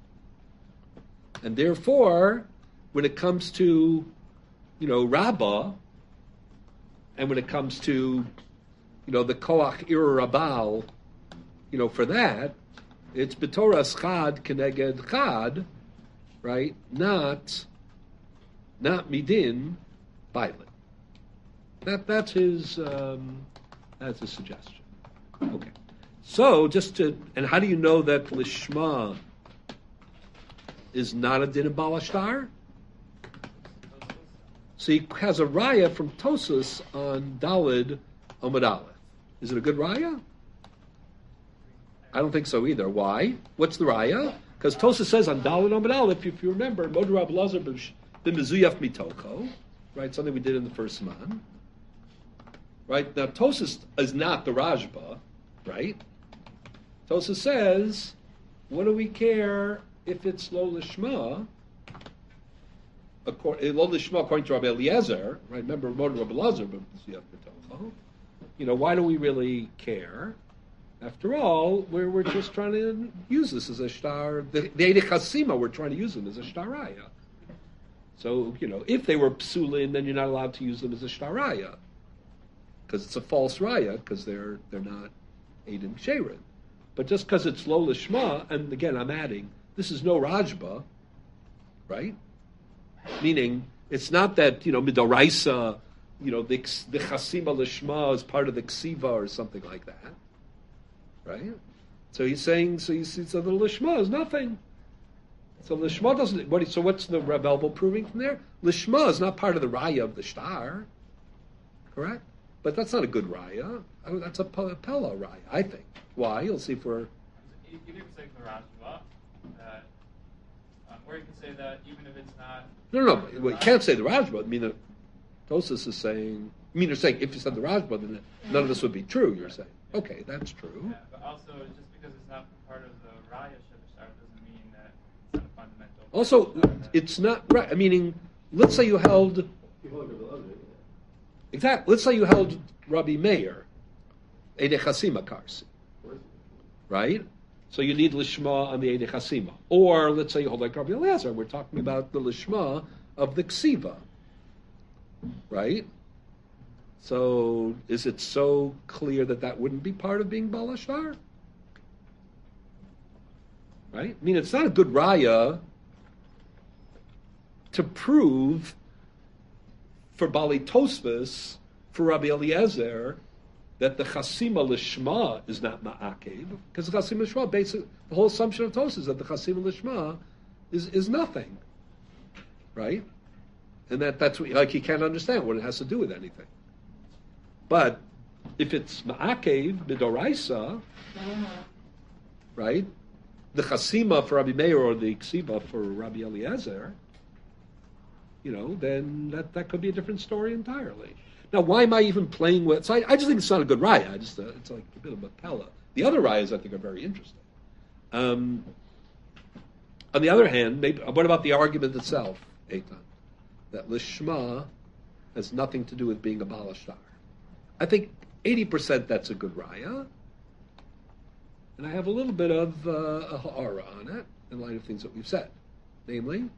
And therefore, when it comes to, Rabbah, and when it comes to, the Koach Ir Rabal, for that, it's B'toras Chad Keneged Chad, right? Not Midin Bailit. That's his suggestion. Okay. So and how do you know that Lishma is not a din of Balashtar? So he has a raya from Tosas on Dalid Amud Aleph. Is it a good raya? I don't think so either. Why? What's the raya? Because Tosa says on Dalin Amid Aleph, if you remember, Moder Rab Lazar ben Mezuyaf Mitocho, right? Something we did in the first man. Right? Now, Tosa is not the Rajba, right? Tosa says, what do we care if it's Lo Lishma? Lo Lishma, according to Rabbi Eliezer, right? Remember, Moder Rab Lazar ben Mezuyaf Mitocho. Why do we really care? After all, we're just trying to use this as a shtar. The Eidei Chasima, we're trying to use them as a shtaraya. So, if they were psulin, then you're not allowed to use them as a shtaraya. Because it's a false raya, because they're not Eidim Ksherin. But just because it's lo lishma, and again, I'm adding, this is no rajba, right? Meaning, it's not that, midoraisa, the chasima lishma is part of the ksiva or something like that. Right? So he's saying, so the lishma is nothing. So lishma doesn't. So what's the Reb Elbel proving from there? Lishma is not part of the raya of the shtar, correct? But that's not a good raya. That's a pella raya, I think. Why? You'll see if we're. You can say the Rajva, that, or you can say that even if it's not. No. Well, you can't say the Rajva. I mean, Tosas is saying. You're saying if you said the Rajva, then none of this would be true. You're saying. Okay, that's true. Yeah, but also, just because it's not part of the Raya Shevashar doesn't mean that it's not a fundamental. Also, it's not right. Meaning, let's say you held. Exactly. Let's say you held Rabbi Meir, Eidei Chasima Karsi. Right? So you need Lishma on the Eidei Chasima. Or let's say you hold like Rabbi Eliezer. We're talking about the Lishma of the Ksiva. Right? So, is it so clear that wouldn't be part of being Balashtar? Right? I mean, it's not a good raya to prove for Bali Tosfos, for Rabbi Eliezer, that the Chasima Lishma is not Ma'akev, because the Chasima Lishma, basically, the whole assumption of Tosfos is that the Chasima Lishma is nothing. Right? And that's what, like, he can't understand what it has to do with anything. But if it's ma'akev midoraisa, right, the chasima for Rabbi Meir or the ksiva for Rabbi Eliezer, then that could be a different story entirely. Now, why am I even playing with? So I just think it's not a good raya. It's like a bit of a pella. The other rayas I think are very interesting. On the other hand, what about the argument itself, Eitan, that lishma has nothing to do with being a balashtar? I think 80% that's a good raya, and I have a little bit of a ha'ara on it in light of things that we've said. Namely?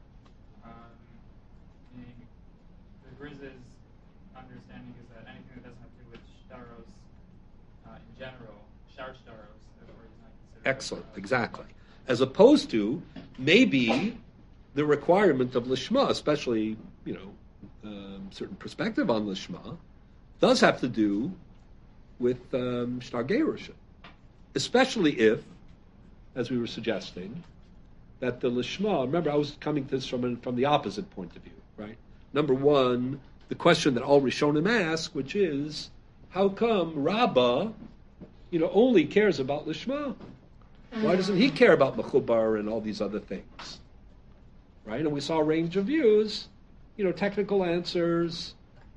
The Griz's understanding is that anything that doesn't have to do with shtaros in general, shar shtaros, therefore is not considered. Excellent, exactly. As opposed to maybe the requirement of lishma, especially, certain perspective on lishma, does have to do with shtar gerushin, especially if, as we were suggesting, that the lishma. Remember, I was coming to this from the opposite point of view, right? Number one, the question that all Rishonim ask, which is, how come Rabbah, only cares about lishma? Why doesn't he care about mechubar and all these other things, right? And we saw a range of views, technical answers,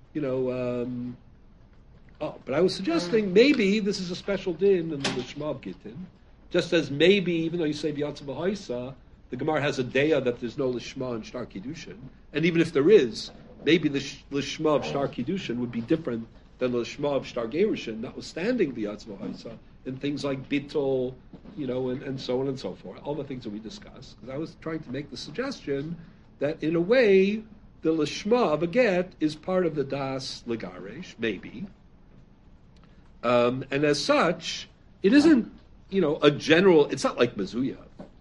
but I was suggesting maybe this is a special din in the Lishma of Gittin, just as maybe, even though you say B'yatza B'haisa, the Gemara has a daya that there's no Lishma in Shtar Kiddushin, and even if there is, maybe the Lishma of Shtar Kiddushin would be different than the Lishma of Shtar Gerushin, notwithstanding B'yatza B'haisa, in things like Bittul, and so on and so forth, all the things that we discussed. Because I was trying to make the suggestion that in a way, the Lishma of a get is part of the Das Legaresh, maybe. And as such, it isn't, a general, it's not like Mezuyah,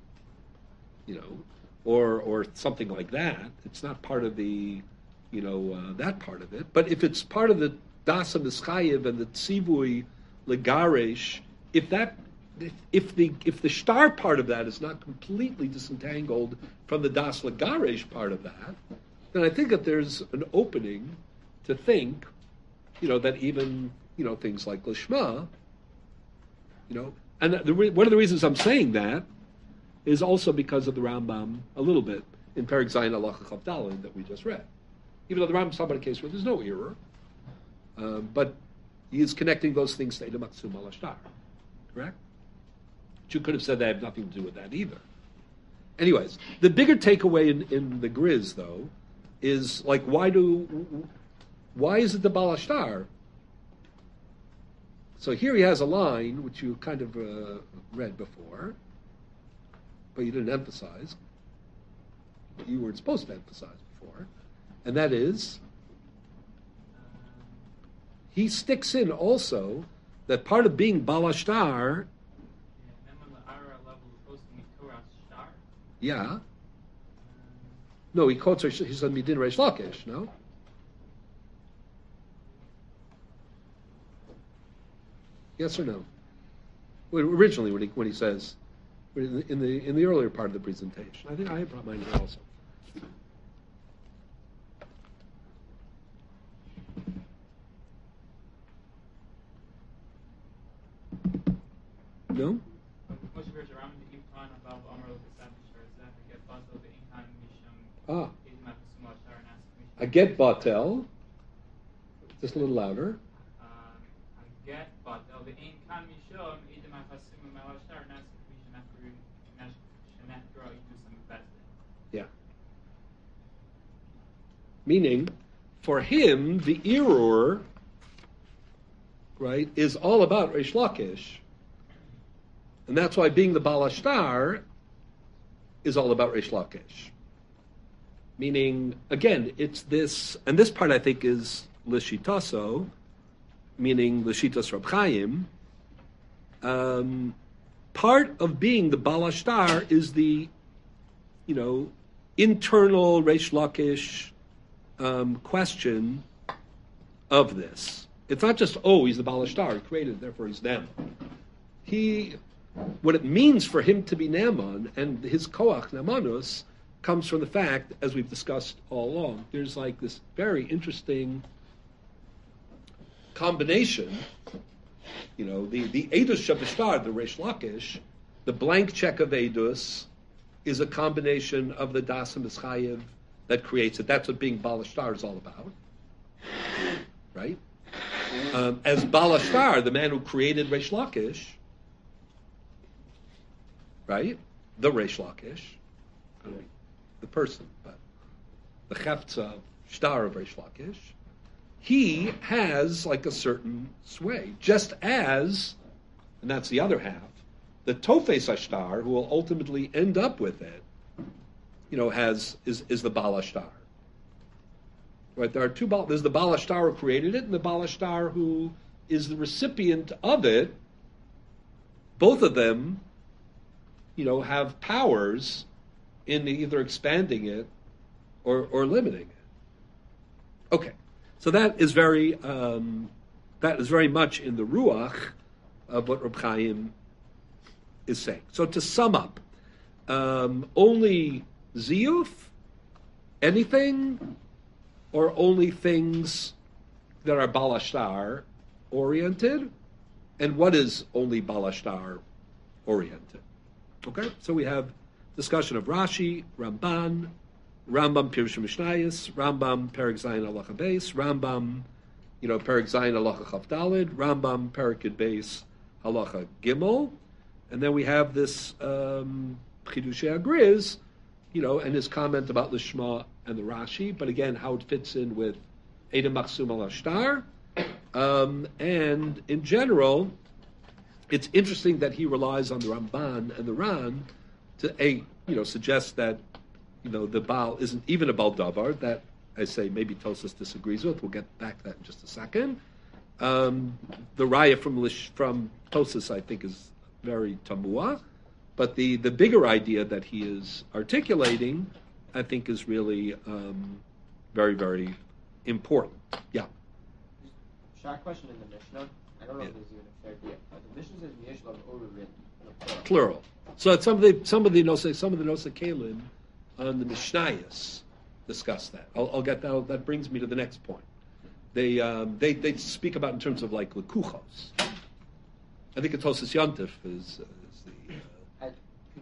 or something like that. It's not part of the, that part of it. But if it's part of the Das HaMischayev and the Tzivui Legaresh, if the shtar part of that is not completely disentangled from the Das Legaresh part of that, then I think that there's an opening to think, that even, things like Lishma, and one of the reasons I'm saying that is also because of the Rambam a little bit in Perek Zayin Halacha Chav Daled that we just read. Even though the Rambam's talking about a case where there's no error, but he is connecting those things to Eidam Maksum al Ashtar. Correct? But you could have said they have nothing to do with that either. Anyways, the bigger takeaway in the Grizz, though, is like, why is it the Baal Ashtar? So here he has a line, which you kind of read before, but you didn't emphasize. But you weren't supposed to emphasize before. And that is, he sticks in also that part of being Baal Ashtar, yeah. No, he quotes, he said Midin Reish Lakish, no? Yes or no? Well, originally, when he says in the earlier part of the presentation, I think I brought mine here also. No. I get Batel. Just a little louder. Get Batel. Yeah. Meaning, for him, the Erur, right, is all about Reish Lakish. And that's why being the Baal Ashtar is all about Reish Lakish. Meaning, again, it's this, and this part I think is Lishitaso, meaning Lishitas Rab Chaim. Part of being the Baal Ashtar is the, internal Reish Lakish question of this. It's not just, he's the Baal Ashtar, he created it, therefore he's Naaman. What it means for him to be Naaman and his Koach Naamanus comes from the fact, as we've discussed all along, there's like this very interesting combination. The Eidus Shabashtar, the Reish Lakish, the blank check of Eidus, is a combination of the Das and Mischayev that creates it. That's what being Baal Ashtar is all about, right? As Baal Ashtar, the man who created Reish Lakish, right? The Reish Lakish, the person, but the Chefza Shtar of Reish Lakish, he has like a certain sway, just as, and that's the other half, the Tofes Ashtar, who will ultimately end up with it, is the Baal Ashtar. Right? There are two Baal. There's the Baal Ashtar who created it, and the Baal Ashtar who is the recipient of it. Both of them, have powers in either expanding it or limiting it. Okay, so that is very much in the ruach of what Reb Chaim is saying. So to sum up, only ziyuf, anything, or only things that are Baal Ashtar oriented, and what is only Baal Ashtar oriented? Okay, so we have discussion of Rashi, Ramban, Rambam Pirush Mishnayos, Rambam Perek Zayin Halacha Beis, Rambam, Perek Zayin Halacha Chav Daled, Rambam Perek Yud Beis Halacha Gimel, and then we have this Chidushei Agriz, and his comment about the Shema and the Rashi, but again, how it fits in with Eidam Maksum al Ashtar, and in general, it's interesting that he relies on the Ramban and the Ran to suggest that the Baal isn't even a Baal Davar. That I say maybe Tosas disagrees with. We'll get back to that in just a second. The Raya from Tosas I think is very tamua, but the bigger idea that he is articulating I think is really very, very important. Yeah. Short question in the Mishnah. I don't know if there's even a fair idea. The Mishnah says Yeshlav Orurin. Plural. So some of the Nosei Kalim on the Mishnayos discuss that. I'll get that. That brings me to the next point. They speak about in terms of like lekuchos. I think Tosas Yontif is the. Could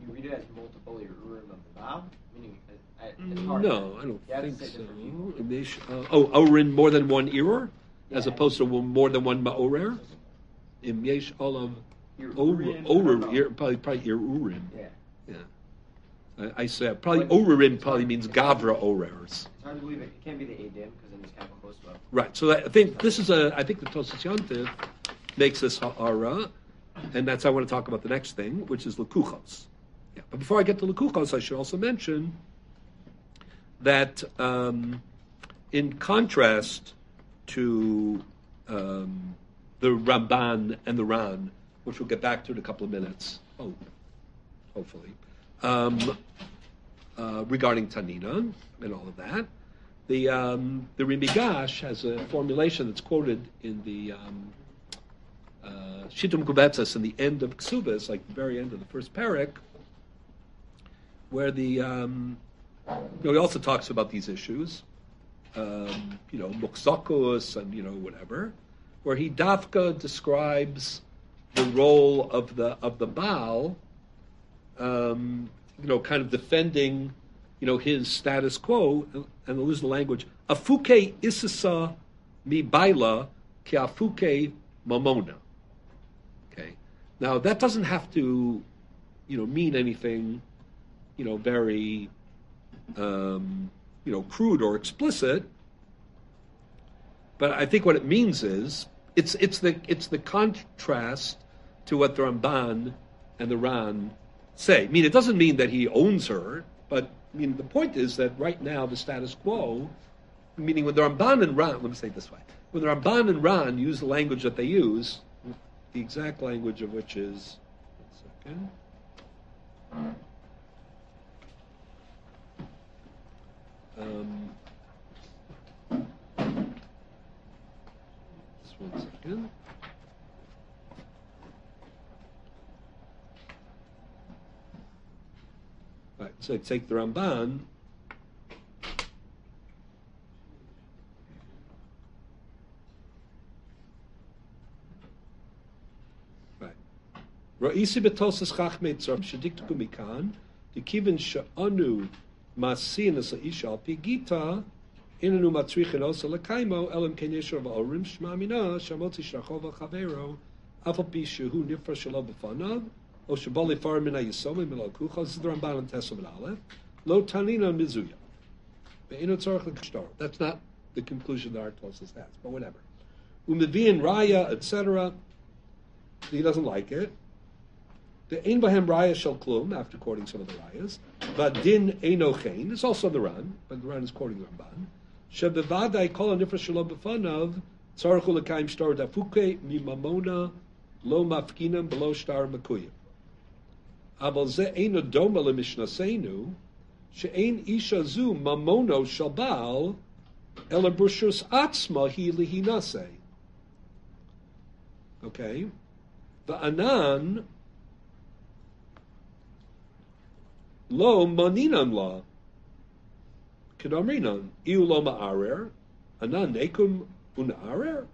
you read it as multiple Irurim of the Baal? Meaning, it's hard. No, I don't You have to think say so. different people. Orin more than one Irur, as Yeah. opposed to more than one Ma'orer. Im yesh olav Irurim, Orur, probably Irurim. Yeah. Yeah. I say probably Orurim probably means Gavra Orers. It's hard to believe it can't be the Adim because then there's capital close to Right. So I think this is I think the Tosas Yontif makes this ha'ara, and that's I want to talk about the next thing, which is Lekuchos. Yeah. But before I get to Lekuchos, I should also mention that in contrast to the Ramban and the Ran, which we'll get back to in a couple of minutes, hopefully, regarding Tanina and all of that, the Rimigash has a formulation that's quoted in the Shittum Kubetzes in the end of Ksubas, like the very end of the first parak, where he also talks about these issues, Muksakus and whatever, where he dafka describes the role of the Baal, kind of defending, his status quo, and I'll use the language, afuke isisa mi baila ki afuke mamona. Okay, now that doesn't have to, mean anything, very, crude or explicit. But I think what it means is it's the contrast to what the Ramban and the Ran say. I mean, it doesn't mean that he owns her, but the point is that right now the status quo, meaning when the Ramban and Ran, let me say it this way, when the Ramban and Ran use the language that they use, the exact language of which is, one second. Just 1 second. Right, so take the Ramban. Right. Ra'isi betosas chachmei tzarf shediktuku mikan, dikiven she'anu masin as isha al pigita, inanu matrichin osa lekaimo elam kenyeshur v'orim shma mina shamotzi shrachova chavero afal pi shehu nifra shelo b'fanav o shabali far mina yisomim milo kucha. This is the Ramban and Tesov and Aleph. Lo tanina mizuya ve'ino tzarich l'kashtar. That's not the conclusion that our Tosas has, but whatever. Umevian raya, etc. He doesn't like it. The Ein Bahem Raya Shel Klum, after quoting some of the Rayas. Vadin Eino Chen, it's also the Ran, but the Ran is quoting the Ramban. Shebevadai Kol HaNifra Shelo B'fanav, Tzarchu L'kaim Shtar Dafuke Mimamona Lo Mafkinam Below Shtar Makuyim. Aval Ze Eino Doma LeMishnaseinu, She'ein Isha Zu Mamono Shel Baal, Ela Brushus Atzma Hi Lihinase. Okay? The Anan Lo maninan la kedomrinan iu lo ma'arer anan nekum una'arer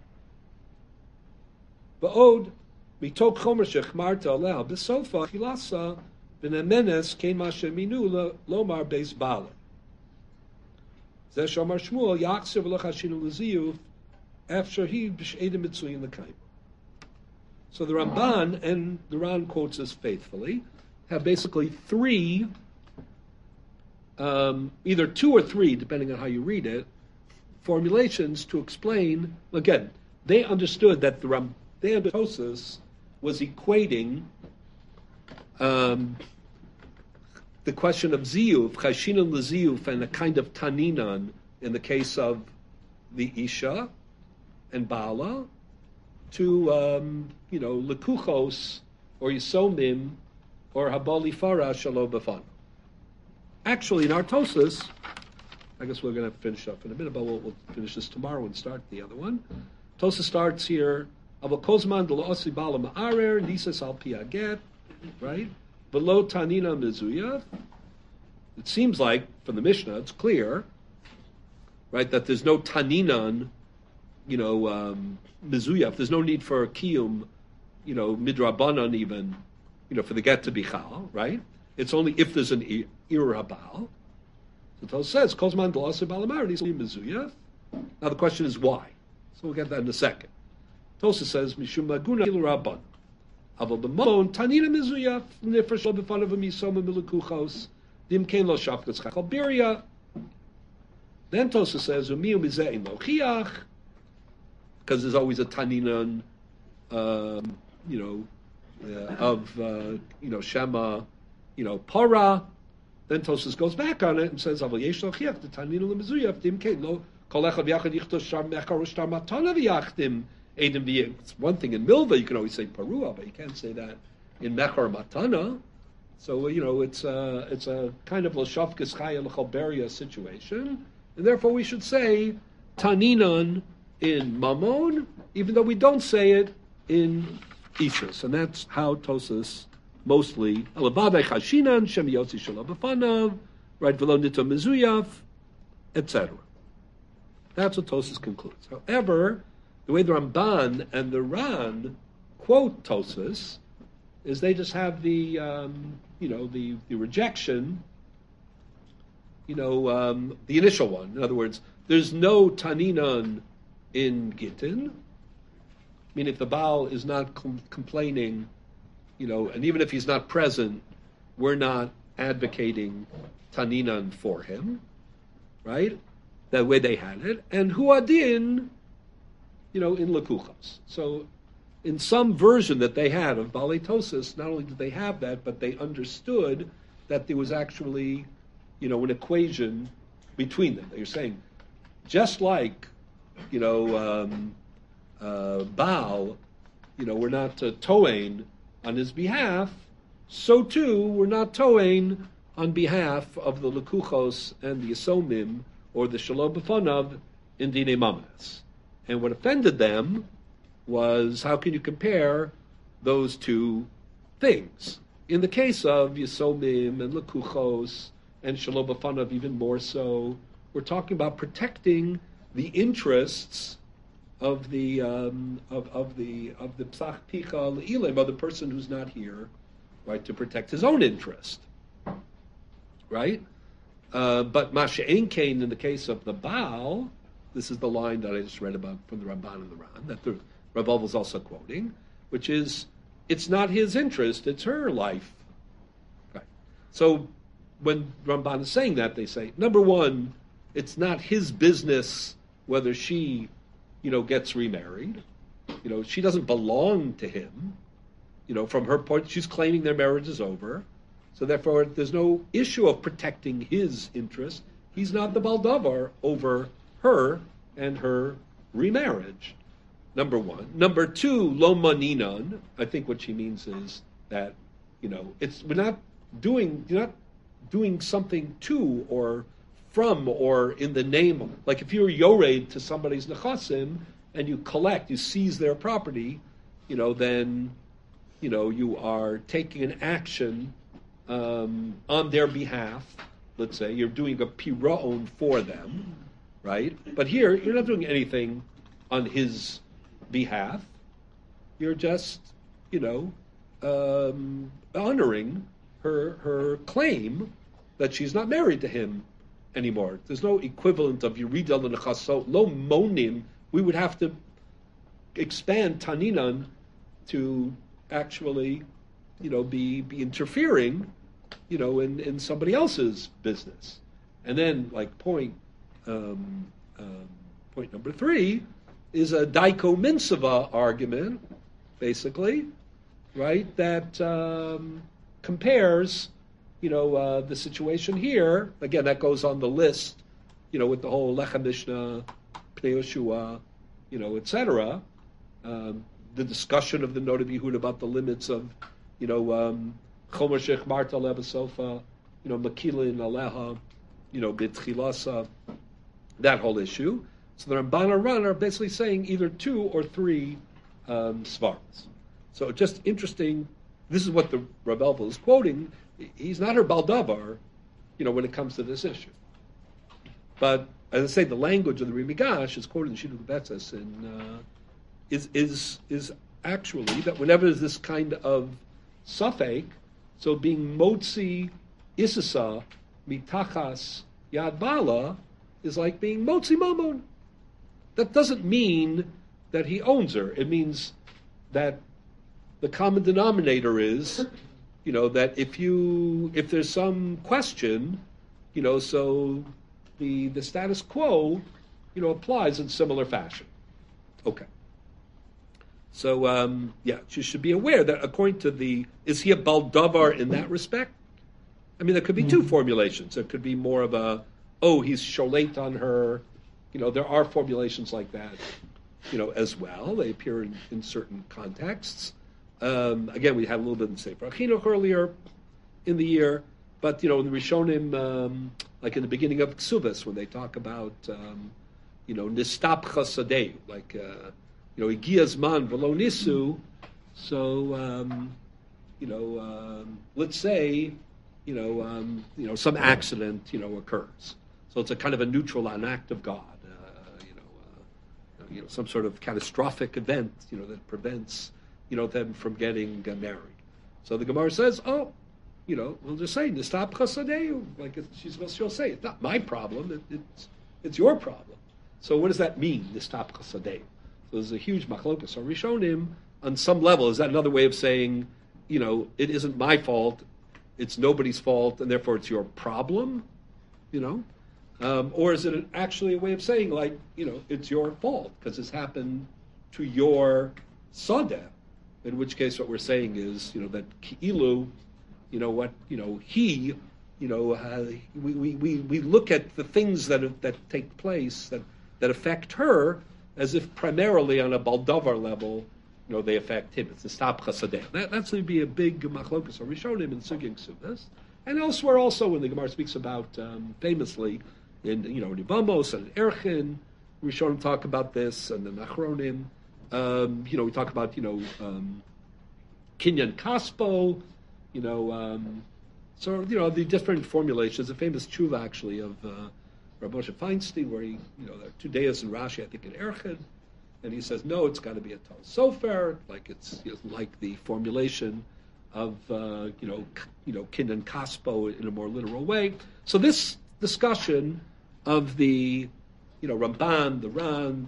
ba'od mitok chomer shechmarta aleh b'sofa hilasa b'nemenes kein masheminu lomar beis bala zeh shomar Shmuel yachsev l'chashinu l'ziyuf after he b'shedim mitzuyin l'kaim. So the Ramban and the Ran quotes this faithfully have basically three, either two or three, depending on how you read it, formulations to explain. Again, they understood that Tosas was equating the question of ziyuf, chashinan l'ziyuf, and a kind of taninan in the case of the Isha and Bala to lekuchos or yisomim or habali farah shalo b'fan. Actually, in our Tosas, I guess we're going to finish up in a minute, but we'll finish this tomorrow and start the other one. Tosas starts here. Aval kozman de la'osi bala ma'arer nisas al piaget, right? Below tanina mizuya. It seems like from the Mishnah, it's clear, right, that there's no taninan, mizuya. There's no need for kiyum, midrabanan even, for the get to be chal, right? It's only if there's an Ira Baal. So Tosfos says, Kozman Dalasa Balamar, he's Mezuyaf. Now the question is why. So we'll get that in a second. Tosfos says, Mishum Maguna Ilu Rabban. Aval B'mon, Tanina Mezuyaf, Nifresh Lo B'fanav Misoma Milukuchos, Dim Kein Lo Shafkas Chachal Biria. Then Tosfos says, Umiu Mizein Lo Chiach, because there's always a Taninan, Shema, Para. Then Tosfos goes back on it and says, "Aval yesh lochiach the tanina lemezuyaf dim kein lo kol echad v'yachad yichtos shar mechar or shtar matana v'yachdim edim v'yim." It's one thing in milva you can always say parua, but you can't say that in mechar matana. So it's a kind of l'shavkes chaya l'chalberia situation, and therefore we should say taninan in mamon, even though we don't say it in ishus, and that's how Tosfos mostly alabadai chashinan shem yotzi shelo b'fanav, right? V'lo nito mezuyaf, etc. That's what Tosfos concludes. However, the way the Ramban and the Ran quote Tosfos is they just have the rejection, the initial one. In other words, there's no taninan in Gittin. I mean, if the Baal is not complaining, and even if he's not present, we're not advocating taninan for him, right? That way they had it. And huadin, in lekuchos. So in some version that they had of Balei Tosfos, not only did they have that, but they understood that there was actually, an equation between them. They're saying, just like, Baal, we're not toeing on his behalf, so too we're not toeing on behalf of the Lekuchos and the Yisomim or the Shalom B'fanav in Dinei Mamas. And what offended them was, how can you compare those two things? In the case of Yisomim and Lekuchos and Shalom B'fanav even more so, we're talking about protecting the interests of the psach picha le'ilim, of the person who's not here, right, to protect his own interest, right? But Masha Ein Kain, in the case of the Baal, this is the line that I just read about from the Ramban and the Ran, that the Rav was also quoting, which is, it's not his interest, it's her life. Right. So when Ramban is saying that, they say, number one, it's not his business whether she gets remarried. She doesn't belong to him. From her point, she's claiming their marriage is over. So therefore, there's no issue of protecting his interest. He's not the baldavar over her and her remarriage. Number one. Number two, lo maninan. I think what she means is that, you're not doing something to or from or in the name of, like if you're yored to somebody's nechasim and you seize their property, then, you are taking an action on their behalf. Let's say you're doing a piraon for them, right? But here, you're not doing anything on his behalf. You're just, honoring her claim that she's not married to him anymore. There's no equivalent of Yerida l'nechasot, lo monim. We would have to expand taninan to actually, be interfering, in somebody else's business. And then, like point number three is a daiko minsava argument, basically, right? That compares. The situation here, again, that goes on the list, with the whole Lechem Mishnah, Pnei Yoshua, etc. The discussion of the Noda B'Yehuda about the limits of, Chomer Shech Marta Lebasofa, Makilin Aleha, B'Tchilasa, that whole issue. So the Ramban and Ran are basically saying either two or three svaras. So just interesting, this is what the Rav Elvel is quoting. He's not her baldavar, when it comes to this issue. But as I say, the language of the Rimigash is quoted in Shidduch Betzes, and is actually that whenever there's this kind of suffix, So being motzi isisa mitachas yad bala is like being motzi mamon. That doesn't mean that he owns her. It means that the common denominator is, that if there's some question, so the status quo, applies in similar fashion. Okay. So, you should be aware that according to is he a baldavar in that respect? I mean, there could be two formulations. There could be more of he's sholate on her. There are formulations like that, as well. They appear in certain contexts. Again, we had a little bit in Sefer Chinuch earlier in the year, but, in the Rishonim, like in the beginning of Ksubas, when they talk about, nistap chasadeu, like, Igiyaz man v'lo nisu. So, let's say, some accident, occurs. So it's a kind of a neutral, an act of God, some sort of catastrophic event, that prevents, them from getting married. So the Gemara says, we'll just say nistap chasadeu, like she'll say, it's not my problem, it's your problem. So what does that mean, nistap chasadeu? So there's a huge machlokas. So Rishonim, on some level, is that another way of saying, it isn't my fault, it's nobody's fault, and therefore it's your problem, or is it actually a way of saying, like, it's your fault because it's happened to your sadeh? In which case, what we're saying is, that ki'ilu, he, we look at the things that take place that affect her as if primarily on a baldavar level, they affect him. It's the stap chasadeh. That's going to be a big machlokas or rishonim in sugya ksubas, and elsewhere also when the Gemara speaks about famously in Nibamos and Erchin, rishonim talk about this, and the Nachronim. We talk about Kinyan Kaspo, so the different formulations. A famous tshuva actually of Rav Moshe Feinstein, where he, there are 2 days in Rashi, I think in Erchin, and he says no, it's got to be a Tal Sofer, like it's like the formulation of Kinyan Kaspo in a more literal way. So this discussion of the Ramban, the Ran,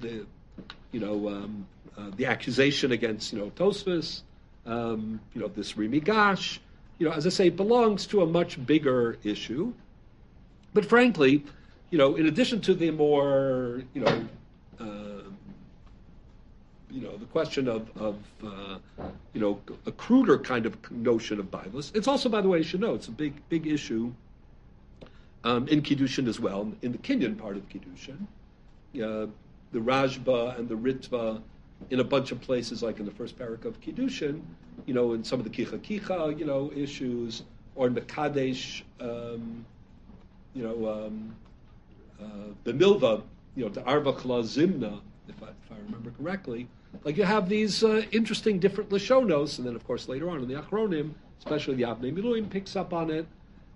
the accusation against Tosfos, this Rimigash, as I say, belongs to a much bigger issue. But frankly, in addition to the more the question of a cruder kind of notion of Bailas, it's also, by the way, you should know, it's a big issue in Kiddushin as well, in the Kinyan part of Kiddushin. The Rajba and the Ritva, in a bunch of places, like in the first parak of Kiddushin, in some of the Kicha, issues, or in Mekadesh, the Milva, the Arba Kla Zimna, if I remember correctly, like you have these interesting different Lashonos, and then of course later on in the Achronim, especially the Avnei Miluim picks up on it,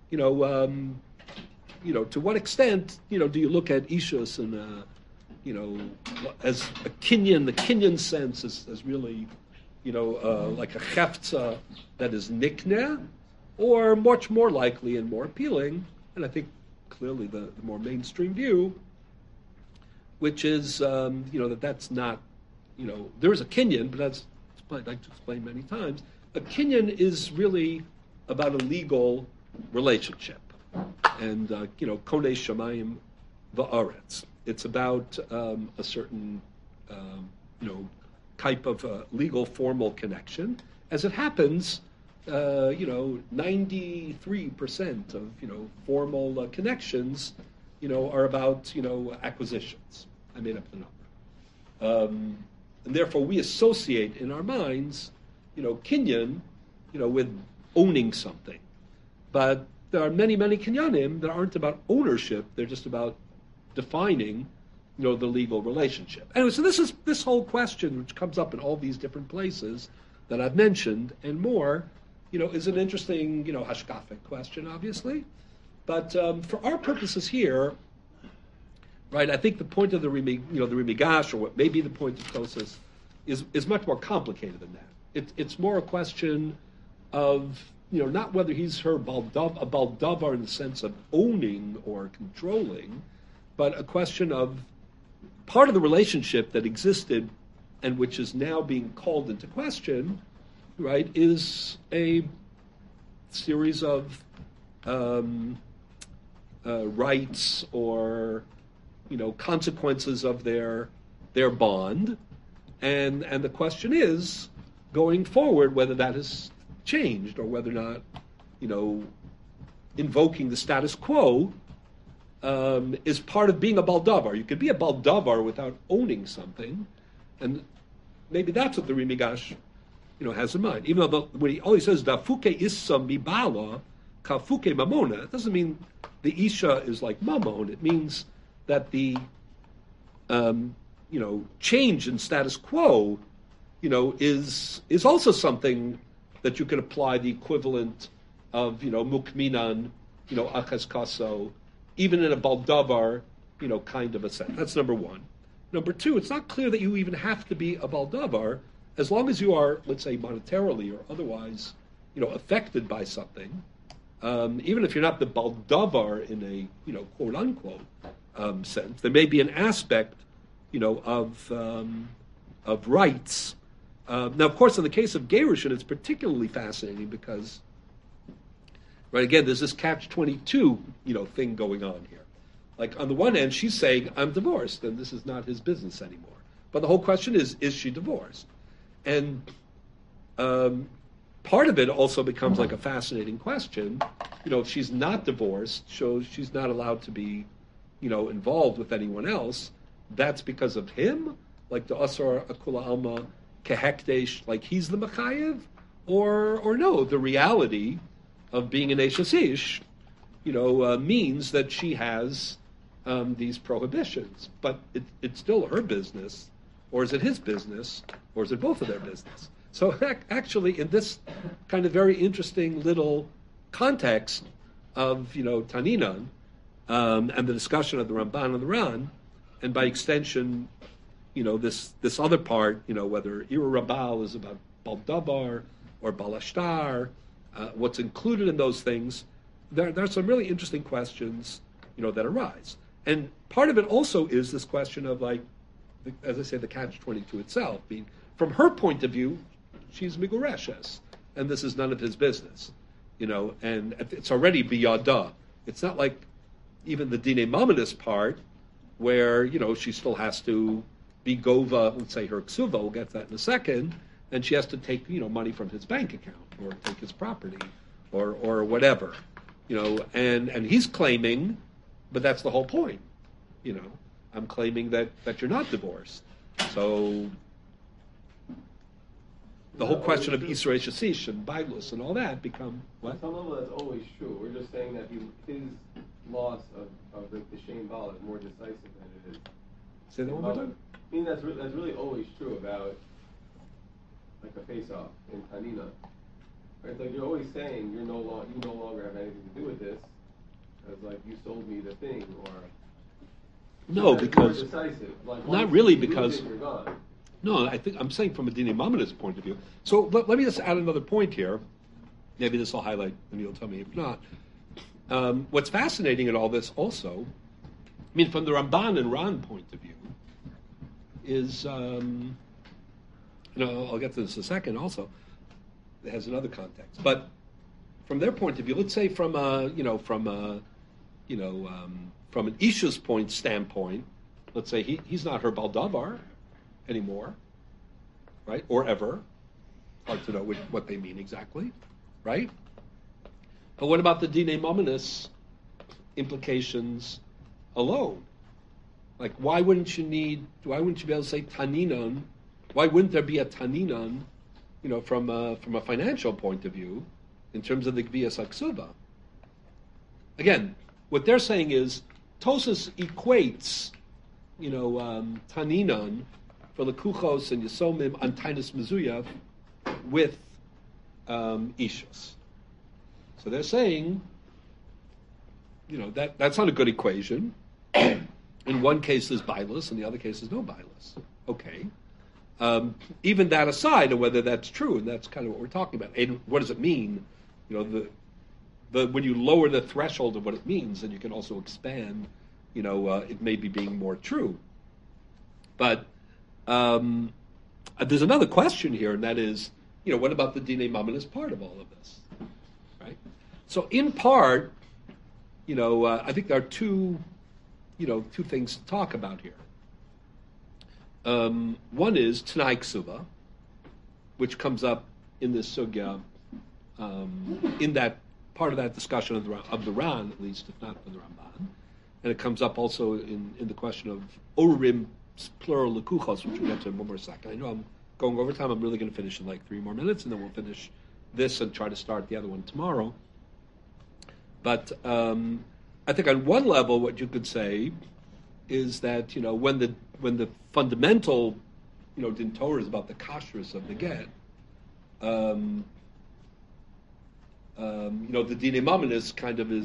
to what extent, do you look at Ishus and, as a Kinyan, the Kinyan sense is really, like a Cheftza that is Nikneh, or much more likely and more appealing, and I think clearly the more mainstream view, which is, that's not, there is a Kinyan, but that's, I'd like to explain many times, a Kinyan is really about a legal relationship. And, Konei Shamayim va'aretz. It's about a certain, type of legal formal connection. As it happens, 93% of, formal connections, are about, acquisitions. I made up the number. And therefore we associate in our minds, Kinyan, with owning something. But there are many, many kinyanim that aren't about ownership. They're just about defining, the legal relationship. Anyway, so this whole question, which comes up in all these different places that I've mentioned and more, is an interesting, hashkafic question, obviously. But for our purposes here, right, I think the point of the Rimigash, or what may be the point of Tosas, is much more complicated than that. It's more a question of, not whether he's her a baldavar in the sense of owning or controlling, but a question of part of the relationship that existed and which is now being called into question, right, is a series of rights or consequences of their bond, and the question is going forward whether that has changed or whether or not invoking the status quo is part of being a baldavar. You could be a baldavar without owning something, and maybe that's what the Rimigash has in mind. Even though when he always says dafuke issa mibala kafuke mamona, it doesn't mean the isha is like mamon. It means that the change in status quo is also something that you can apply the equivalent of mukminan achas kaso, even in a baldavar kind of a sense. That's number one. Number two, it's not clear that you even have to be a baldavar as long as you are, let's say, monetarily or otherwise, affected by something. Even if you're not the baldavar in a quote unquote sense, there may be an aspect of rights. Now, of course, in the case of Gerushin, it's particularly fascinating because, right, again, there's this catch-22 thing going on here. Like, on the one hand, she's saying, I'm divorced, and this is not his business anymore. But the whole question is she divorced? And part of it also becomes like a fascinating question. If she's not divorced, shows she's not allowed to be, involved with anyone else. That's because of him? Like the Asar Akula Alma Kehekdesh, like he's the Machayev? Or no, the reality of being an Eshes Ish, means that she has these prohibitions. But it's still her business, or is it his business, or is it both of their business? So actually, in this kind of very interesting little context of Taninan and the discussion of the Ramban and the Ran, and by extension, this other part, whether Ira Rabal is about Baldabar or Balashtar, what's included in those things, there are some really interesting questions, that arise. And part of it also is this question of, like, as I say, the catch-22 itself. Being, from her point of view, she's Migureshes, and this is none of his business, and it's already biyada. It's not like even the Dine Mamonis part, where, she still has to be Gova, let's say her Ksuva, we'll get to that in a second, and she has to take, money from his bank account, or take his property, or whatever, and he's claiming, but that's the whole point, I'm claiming that you're not divorced. So the whole question of Yisrael Shasish and Bailus and all that become what? On some level, that's always true. We're just saying that his loss of the Shane Ball is more decisive than it is. Say that one more time? I mean, that's really always true about like a face-off in Tanina. Right? Like you're always saying you no longer have anything to do with this, because like you sold me the thing, or no, because decisive. Like, not really because. You're gone. No, I think I'm saying from a Dine Mamonis point of view. So let me just add another point here. Maybe this will highlight, and you'll tell me if not. What's fascinating in all this also, I mean, from the Ramban and Ran point of view, is, I'll get to this in a second also. It has another context. But from their point of view, let's say from an Isha's standpoint, let's say he's not her Baldavar anymore, right? Or ever. Hard to know what they mean exactly, right? But what about the Dine Mamonis implications alone? Like, why wouldn't you be able to say Taninan? Why wouldn't there be a Taninan, from a financial point of view, in terms of the Gvias Aksuva? Again, what they're saying is, Tosas equates, Taninan, for Lekuchos and Yisomim on Tainus Mezuyev with Ishus. So they're saying, that's not a good equation. In one case there's Bailus, in the other case there's no Bailus. Okay. Even that aside, of whether that's true, and that's kind of what we're talking about. And what does it mean when you lower the threshold of what it means, then you can also expand, it may be being more true. But there's another question here, and that is, what about the Dinei Mammon as part of all of this, right? So in part, I think there are two things to talk about here. One is Tanai Ksuba, which comes up in this sugya, in that part of that discussion of the Ran, at least, if not for the Ramban, and it comes up also in the question of Urim plural lekuchos, which we'll get to in one more second. I know I'm going over time. I'm really going to finish in like 3 more minutes, and then we'll finish this and try to start the other one tomorrow. But I think on one level, what you could say is that when the fundamental din Torah is about the kashrus of the get, the Dinei Mammon is kind of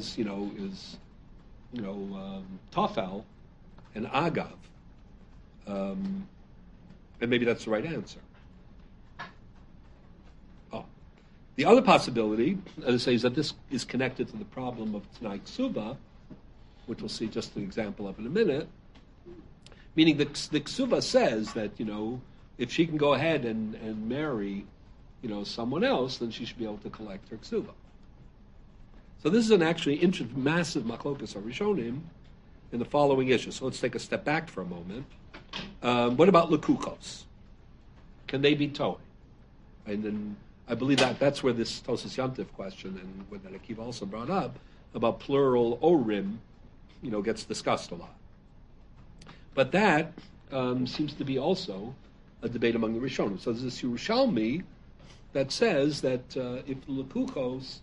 tafel and agav, and maybe that's the right answer. The other possibility, as I say, is that this is connected to the problem of Tanai Ksuba, which we'll see just an example of in a minute. Meaning the Ksuba says that, if she can go ahead and marry, someone else, then she should be able to collect her Ksuba. So this is an actually massive machlokas Rishonim in the following issue. So let's take a step back for a moment. What about lekuchos? Can they be towing? And then I believe that's where this Tosas Yantif question and what that Akiva also brought up about plural orim, gets discussed a lot. But that seems to be also a debate among the Rishonim. So there's this Yerushalmi that says that if lekuchos,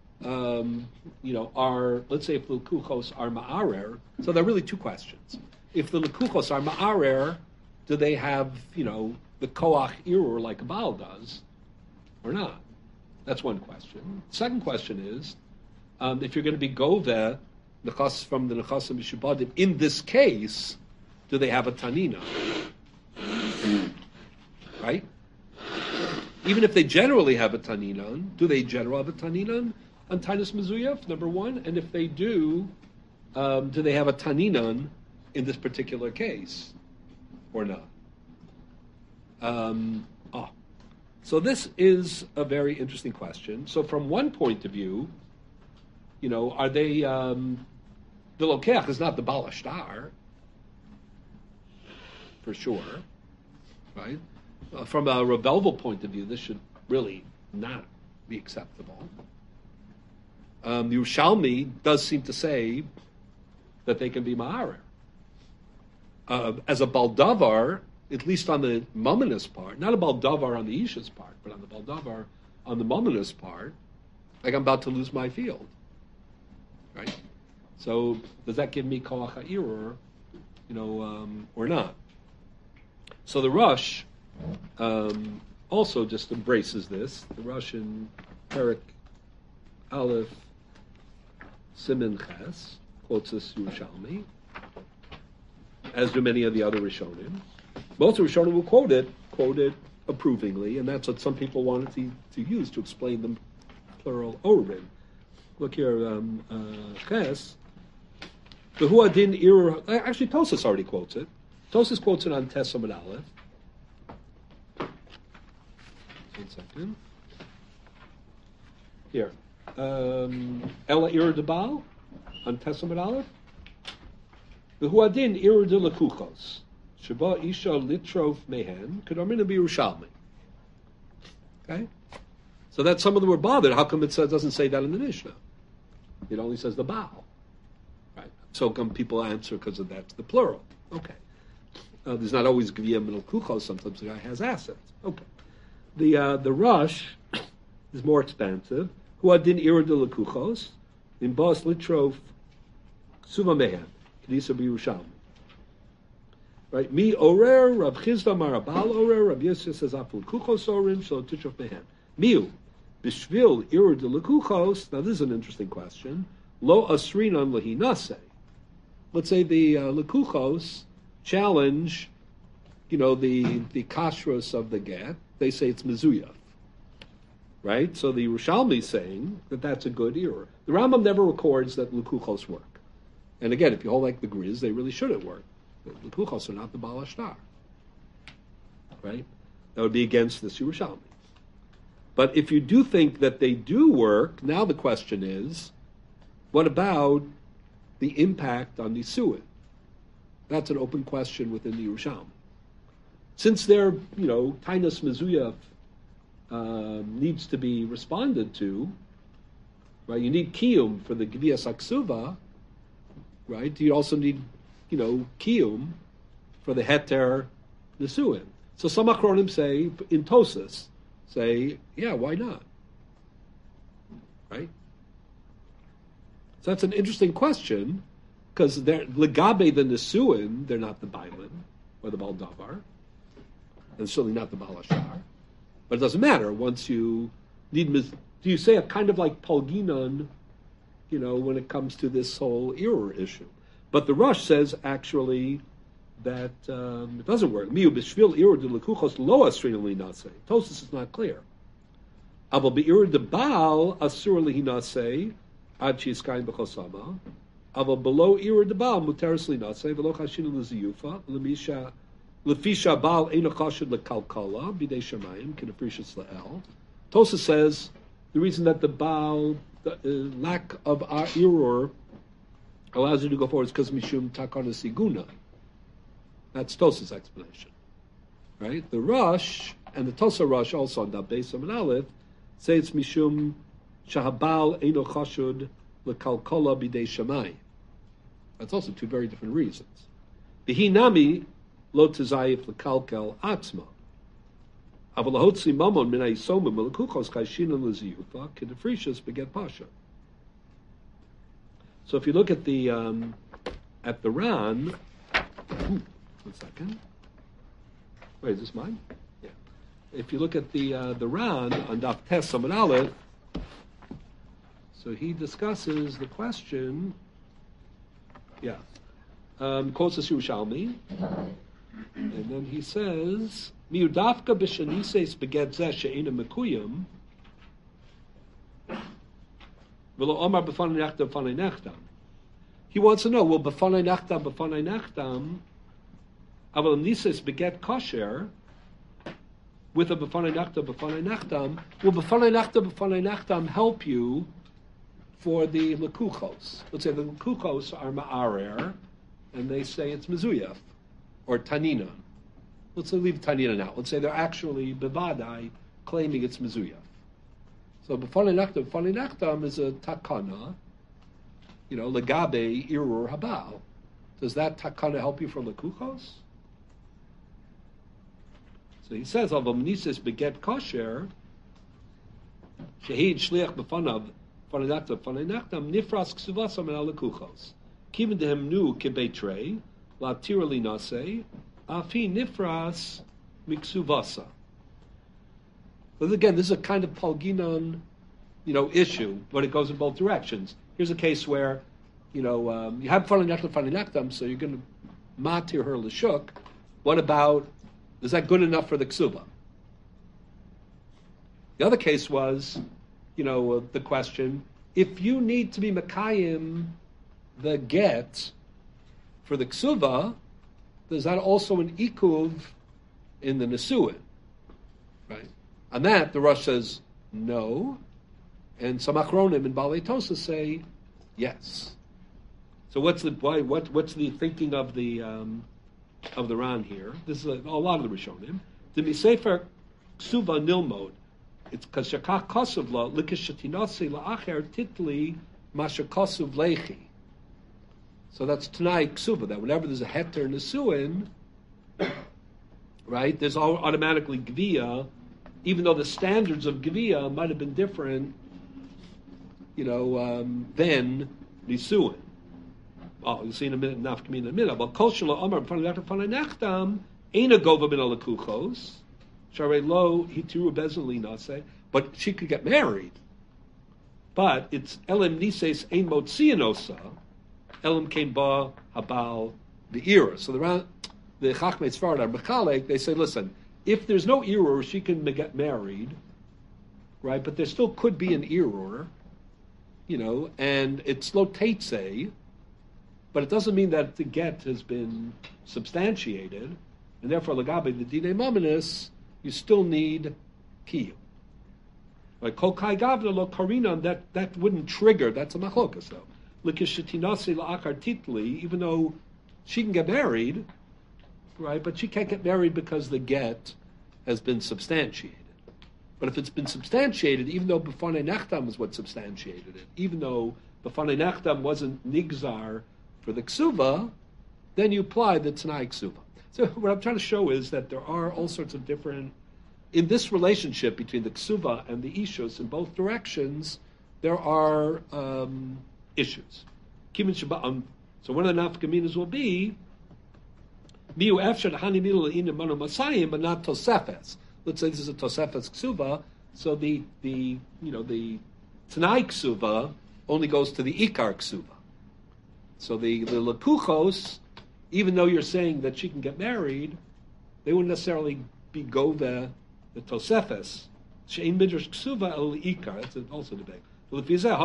let's say if the lekuchos are ma'arer, so there are really 2 questions. If the lekuchos are ma'arer, do they have, the koach irur like a Baal does, or not? That's one question. Second question is, if you're going to be goveh nechas from the nechasim mishubadim, in this case, do they have a tanina? Right? Even if they generally have a taninan, do they generally have a taninan on Tainus Mezuyaf, number 1? And if they do they have a taninan in this particular case, or not? So this is a very interesting question. So from one point of view, are they, the Lokeach is not the Baal Ashtar, for sure, right? From a Rebelval point of view, this should really not be acceptable. The Yerushalmi does seem to say that they can be Ma'arer. As a Baldavar, at least on the Mamonist part, not a Baldavar on the Isha's part, but on the Baldavar on the Mamonist part, like I'm about to lose my field, right? So does that give me Koach HaIrur, or not? So the Rush also just embraces this. The Rush in Perik Aleph Simin Ches quotes this Yerushalmi, as do many of the other Rishonim. Most of the Rishonim will quote it approvingly, and that's what some people wanted to use to explain the plural Orim. Look here, Ches. The Huadin Ir. Actually, Tosas already quotes it. Tosas quotes it on Tesam Aleph. 1 second. Here. Ela Ir de Baal on Tesam Aleph. The Huadin Ir de Lekuchos. Sheba Isha Litrov Mehen Kedarmina B'Yerushalmi. Okay? So that some of them were bothered. How come it doesn't say that in the Mishnah? It only says the Baal. Right? So come people answer because of that's the plural. Okay. There's not always Gviyam and Kuchos. Sometimes the guy has assets. Okay. The Rush is more expansive. Huadin Ir de Lekuchos in Bas Litrov Suva Mehen Kedisa B'Yerushalmi. Right, mi orer, Rab Chizda Marabal orer, Rab Yosef says apul kuchos orim, so tichov mehen. Miu, bishvil irur de lekuchos. Now this is an interesting question. Lo asrinan lehinase. Let's say the lekuchos challenge, the kashrus of the get. They say it's mezuyah. right? So the Yerushalmi is saying that that's a good error. The Rambam never records that Lekuchos work. And again, if you hold like the Grizz, they really shouldn't work. The Lekuchos are not the Baal Ashtar, right? That would be against this Yerushalmi. But if you do think that they do work, now the question is, what about the impact on Nisuin? That's an open question within the Yerushalmi. Since their, Tainus Mezuyah needs to be responded to, right? You need Kiyum for the Gvias Aksuva, right? You also need, Kiyum for the Heter Nisuin. So some Achronim say, in Tosas, yeah, why not? Right? So that's an interesting question, because they're Legabe the Nisuin, they're not the Bailan or the Baldavar, and certainly not the Balashar. But it doesn't matter. Once you need, do you say a kind of like Palginon, when it comes to this whole error issue? But the Rush says actually that it doesn't work. Miu b'shvil error de lekuchos lo asrin linase. Tosas is not clear. Aval be'error de Baal asur lihinase ad she'iskayin b'chosama. Aval below error de Baal muteris linase v'lo chashinu l'ziyufa l'misha. Lefisha Baal Eino Chashud Lekalkala Bidei Shemayim K'Nefrishas Le'el. Tosa says the reason that the Baal, the lack of error allows you to go forward is because Mishum Takana Siguna. That's Tosa's explanation, right? The Rush and the Tosa Rush also on that base of an Aleph say it's Mishum Shahabal Eino Chashud Lekalkala Bidei Shemayim. That's also two very different reasons. Bihinami Lo tezayif lekalkel atzma. Aval lahotzi mamon min ha'isomim melekuchos chayshinan leziyufa kedefrishas beget pasha. So if you look at the Ran, 1 second. Wait, is this mine? Yeah. If you look at the Ran on Daf Tes Amud Aleph, so he discusses the question. Yeah. Quotes us Yerushalmi. And then he says, "Miudafka b'shanises beged zeh she'ena mekuyim, v'lo omar b'fanei nachtam b'fanei nachtam." He wants to know, well, b'fanei nachtam, aval nises beged kosher, with a b'fanei nachtam, will b'fanei nachtam help you for the lekuchos? Let's say the lekuchos are ma'arer, and they say it's mezuyaf. Or Tanina. Let's leave Tanina now. Let's say they're actually Bevadai claiming it's Mezuyah. So B'fanei Nachtam is a takana, Legabe Irur Habal. Does that takana help you from the Lekuchos? So he says, Al V'mnisis Beget Kosher, Shehid Shliach B'fanav, B'fanei Nachtam, Nifras Ksuvasam and Al Lekuchos. Kivin Dehem Nu Kibetrei, La tirali nase, afi nifras miksuvasa. But again, this is a kind of palginon, issue, but it goes in both directions. Here's a case where, you have fanei nachtam, so you're going to matir her l'shuk. What about, is that good enough for the ksuba? The other case was, the question, if you need to be makayim the get for the ksuva, there's that also an ikuv in the nesuin, right? On that, the Rosh says no, and some achronim and Balei Tosa say yes. So what's the thinking of the Ran here? This is a lot of the Rishonim. The Misefer ksuva nilmod. It's because shakach kosuv la likashatinasi laacher titli mashakosuv lechi. So that's Tanai Ksuba, that whenever there's a heter nesuin, right, there's automatically Gviya, even though the standards of Gviya might have been different, than Nisuin. Oh, you'll see in a minute, Nafkamina in a minute. But Kol Shelo Amar B'fanei Nachtam, Eina Gova Min Alekuchos, Sharei Lo Hitiru Bezel Linase, but she could get married. But it's Elim Nises Ein Motzianosa, Elam came ba habal the era. So the Chachmei Sfarad are Mechalek. They say, listen, if there's no era, she can get married. right? But there still could be an irur, and it's lo teitze, but it doesn't mean that the get has been substantiated, and therefore lagabe the dine maminis, you still need kiyum. Like kol kai gavna lo karinan, that wouldn't trigger. That's a machlokas though. Likishetinasi la'akar titli, even though she can get married, right? But she can't get married because the get has been substantiated. But if it's been substantiated, even though B'fanei Nechtam is what substantiated it, even though B'fanei Nechtam wasn't Nigzar for the Ksuva, then you apply the Tanai Ksuva. So what I'm trying to show is that there are all sorts of different, in this relationship between the Ksuva and the Ishus in both directions, there are issues. So one of the nafkaminas will be, Miu Efshad Hani Milu Ina Manu Masayim, but not Tosefes. Let's say this is a Tosefes Ksuva, so the Tanai Ksuva only goes to the Ikar Ksuva. So the Lekuchos, even though you're saying that she can get married, they wouldn't necessarily be Gove the Tosefes. She'in Midrash Ksuva El Ikar. That's also debate. This is a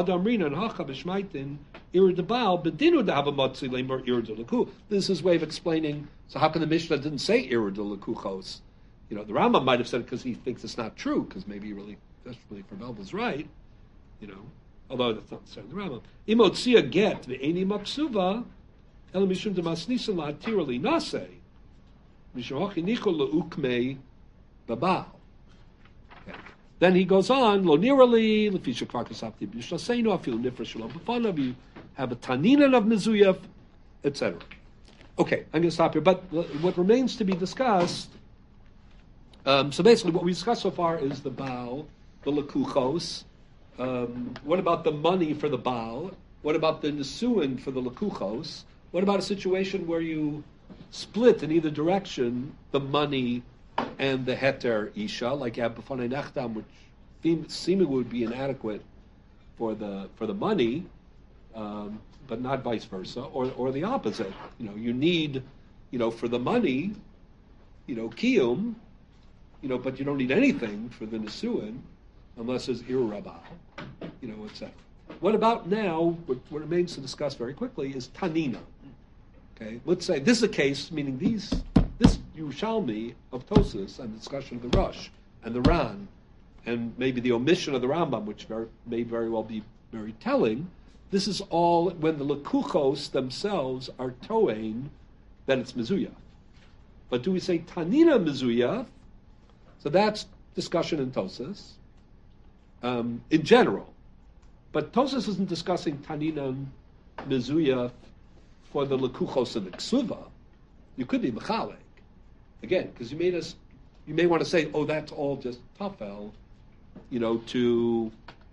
way of explaining. So how come the Mishnah didn't say Irur de Lekuchos? The Rambam might have said it because he thinks it's not true, because maybe he really, especially for Melvin's right, although that's not necessarily the Rambam. Imotzia get the Eini Maksuva El Mishum de Masnisa La Tirali Nase Mishum Hachi Nichol LeUkmei Babal. Then he goes on, Lo Nirali, Lefisha Kvarkasapti Bishnaseinu, Afil Nifra Shalom B'fanav, you have a Taninan of Mizuyaf, etc. Okay, I'm going to stop here. But what remains to be discussed, so basically what we discussed so far is the Baal, the Lekuchos. What about the money for the Baal? What about the Nesuin for the Lekuchos? What about a situation where you split in either direction the money and the Heter Isha, like you have B'fanei Nechtam, which seemingly would be inadequate for the money, but not vice versa, or the opposite. You need, for the money, kiyum, but you don't need anything for the nesuin unless there's irurabah, etc. What about now? What remains to discuss very quickly is tanina. Okay, let's say this is a case meaning this Yerushalmi of Tosas and the discussion of the Rosh and the Ran, and maybe the omission of the Rambam, which may very well be very telling. This is all when the Lekuchos themselves are toeing that it's Mezuyah. But do we say Tanina Mezuyah? So that's discussion in Tosas in general. But Tosas isn't discussing Tanina Mezuyah for the Lekuchos and the Ksuva. You could be Mechalek. Again, because you may want to say, oh, that's all just Tafel, to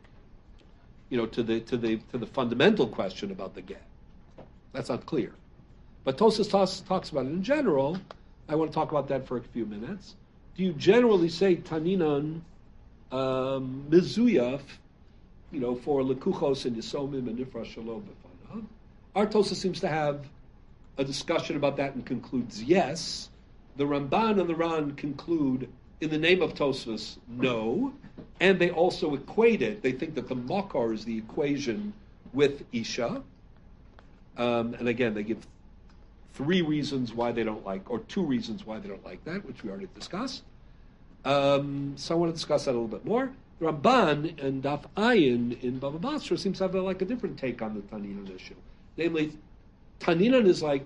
the fundamental question about the get. That's not clear. But Tosas talks about it in general. I want to talk about that for a few minutes. Do you generally say Taninan Mizuyaf, for Lekuchos and Yisomim and Nifra Shalom B'fanav? Our Tosas seems to have a discussion about that and concludes yes. The Ramban and the Ran conclude, in the name of Tosfos, no, and they also equate it. They think that the Makar is the equation with Isha, and again, they give 3 reasons why they don't like, or 2 reasons why they don't like that, which we already discussed. So I want to discuss that a little bit more. The Ramban and Daf Ayin in Bava Basra seems to have a different take on the Taninan issue. Namely, Taninan is like,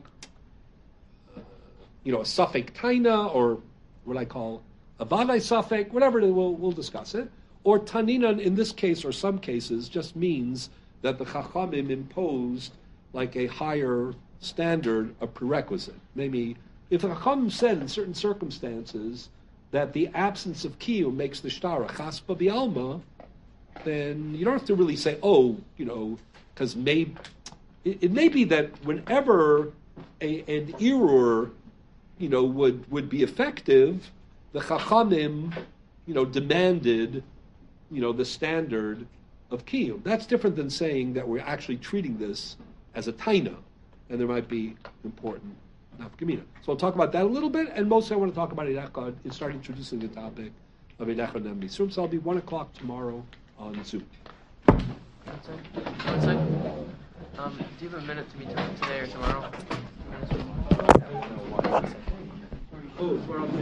a suffix taina, or what I call a vadai suffix, whatever it is, we'll discuss it. Or Taninan in this case, or some cases, just means that the Chachamim imposed like a higher standard, a prerequisite. Maybe if the Chachamim said in certain circumstances that the absence of kiyum makes the shtara chaspa bi'alma, then you don't have to really say, because it may be that whenever an irur, would be effective, the Chachamim, demanded, the standard of kiyum. That's different than saying that we're actually treating this as a taina, and there might be important nafkamina. So I'll talk about that a little bit, and mostly I want to talk about Iraqad and start introducing the topic Avinecha Nem Misrum. So I'll be 1 o'clock tomorrow on Zoom. One sec. Do you have a minute to meet today or tomorrow? Oh, tomorrow.